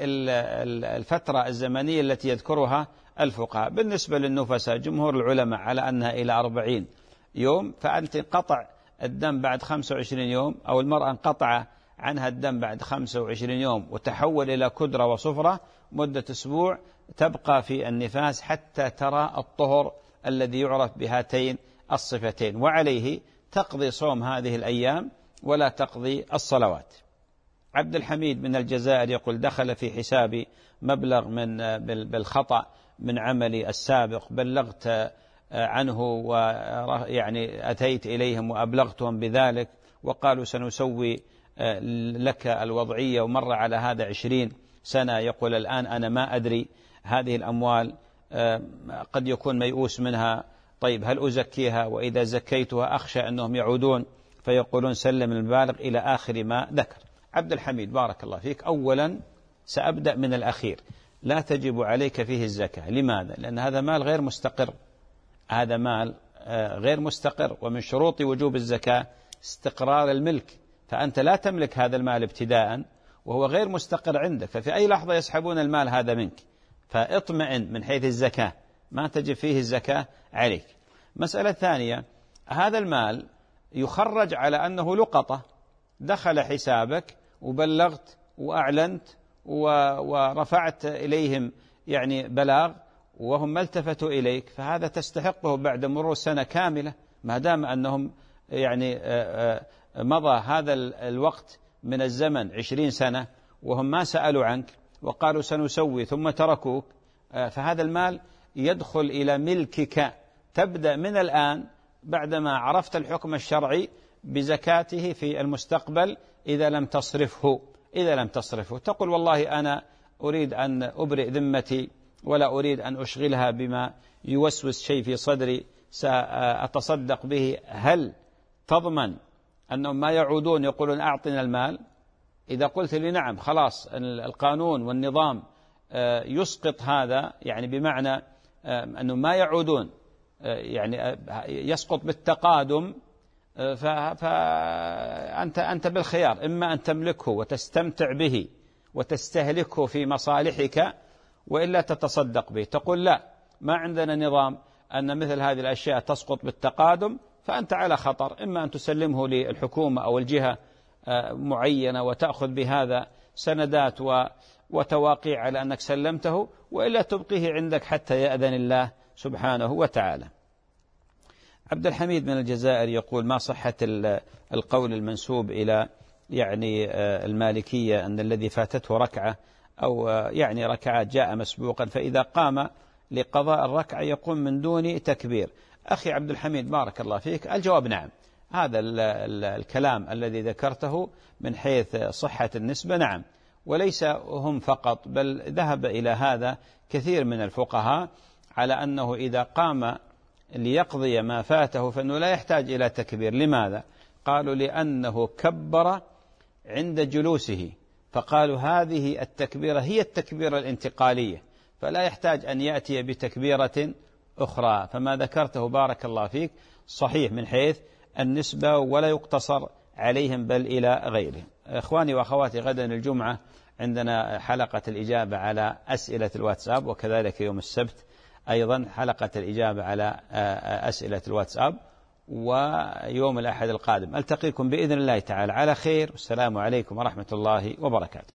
الفترة الزمنية التي يذكرها الفقهاء. بالنسبة للنفساء جمهور العلماء على أنها إلى أربعين يوم، فأنت انقطع الدم بعد خمسة وعشرين يوم، أو المرأة انقطع عنها الدم بعد خمسة وعشرين يوم وتحول إلى كدرة وصفرة مدة أسبوع، تبقى في النفاس حتى ترى الطهر الذي يعرف بهاتين الصفتين، وعليه تقضي صوم هذه الأيام ولا تقضي الصلوات. عبد الحميد من الجزائر يقول دخل في حسابي مبلغ من بالخطأ من عملي السابق، بلغت عنه ويعني أتيت إليهم وأبلغتهم بذلك، وقالوا سنسوي لك الوضعية، ومر على هذا عشرين سنة. يقول الآن أنا ما أدري هذه الأموال قد يكون ميؤوس منها، طيب هل أزكيها؟ وإذا زكيتها أخشى أنهم يعودون فيقولون سلم المبالغ إلى آخر ما ذكر. عبد الحميد بارك الله فيك، أولا سأبدأ من الأخير، لا تجب عليك فيه الزكاة. لماذا؟ لأن هذا مال غير مستقر، هذا مال غير مستقر، ومن شروط وجوب الزكاة استقرار الملك، فأنت لا تملك هذا المال ابتداء وهو غير مستقر عندك، ففي أي لحظة يسحبون المال هذا منك، فاطمئن من حيث الزكاة، ما تجب فيه الزكاة عليك. مسألة ثانية، هذا المال يخرج على أنه لقطة، دخل حسابك وبلغت وأعلنت ورفعت إليهم يعني بلاغ وهم ما التفتوا إليك، فهذا تستحقه بعد مرور سنة كاملة، ما دام أنهم يعني مضى هذا الوقت من الزمن عشرين سنة وهم ما سألوا عنك وقالوا سنسوي ثم تركوك، فهذا المال يدخل إلى ملكك. تبدأ من الآن بعدما عرفت الحكم الشرعي بزكاته في المستقبل إذا لم تصرفه إذا لم تصرفه تقول والله أنا أريد أن أبرئ ذمتي ولا أريد أن أشغلها بما يوسوس شيء في صدري سأتصدق به. هل تضمن أنهم ما يعودون يقولون أعطنا المال؟ إذا قلت لي نعم خلاص القانون والنظام يسقط هذا، يعني بمعنى أنه ما يعودون، يعني يسقط بالتقادم، فأنت أنت بالخيار، إما أن تملكه وتستمتع به وتستهلكه في مصالحك، وإلا تتصدق به. تقول لا، ما عندنا نظام أن مثل هذه الأشياء تسقط بالتقادم، فأنت على خطر، إما أن تسلمه للحكومة أو الجهة معينة وتأخذ بهذا سندات وتواقيع على أنك سلمته، وإلا تبقيه عندك حتى يأذن الله سبحانه وتعالى. عبد الحميد من الجزائر يقول ما صحة القول المنسوب إلى يعني المالكية أن الذي فاتته ركعة أو يعني ركعات جاء مسبوقا، فإذا قام لقضاء الركعة يقوم من دون تكبير. أخي عبد الحميد بارك الله فيك، الجواب نعم. هذا ال ال الكلام الذي ذكرته من حيث صحة النسبة نعم، وليس هم فقط، بل ذهب إلى هذا كثير من الفقهاء على أنه إذا قام ليقضي ما فاته فإنه لا يحتاج إلى تكبير. لماذا؟ قالوا لأنه كبر عند جلوسه، فقالوا هذه التكبيرة هي التكبيرة الانتقالية، فلا يحتاج أن يأتي بتكبيرة أخرى. فما ذكرته بارك الله فيك صحيح من حيث النسبة ولا يقتصر عليهم بل إلى غيرهم. إخواني وأخواتي، غدا الجمعة عندنا حلقة الإجابة على أسئلة الواتساب، وكذلك يوم السبت أيضا حلقة الإجابة على أسئلة الواتساب، ويوم الأحد القادم ألتقيكم بإذن الله تعالى على خير. والسلام عليكم ورحمة الله وبركاته.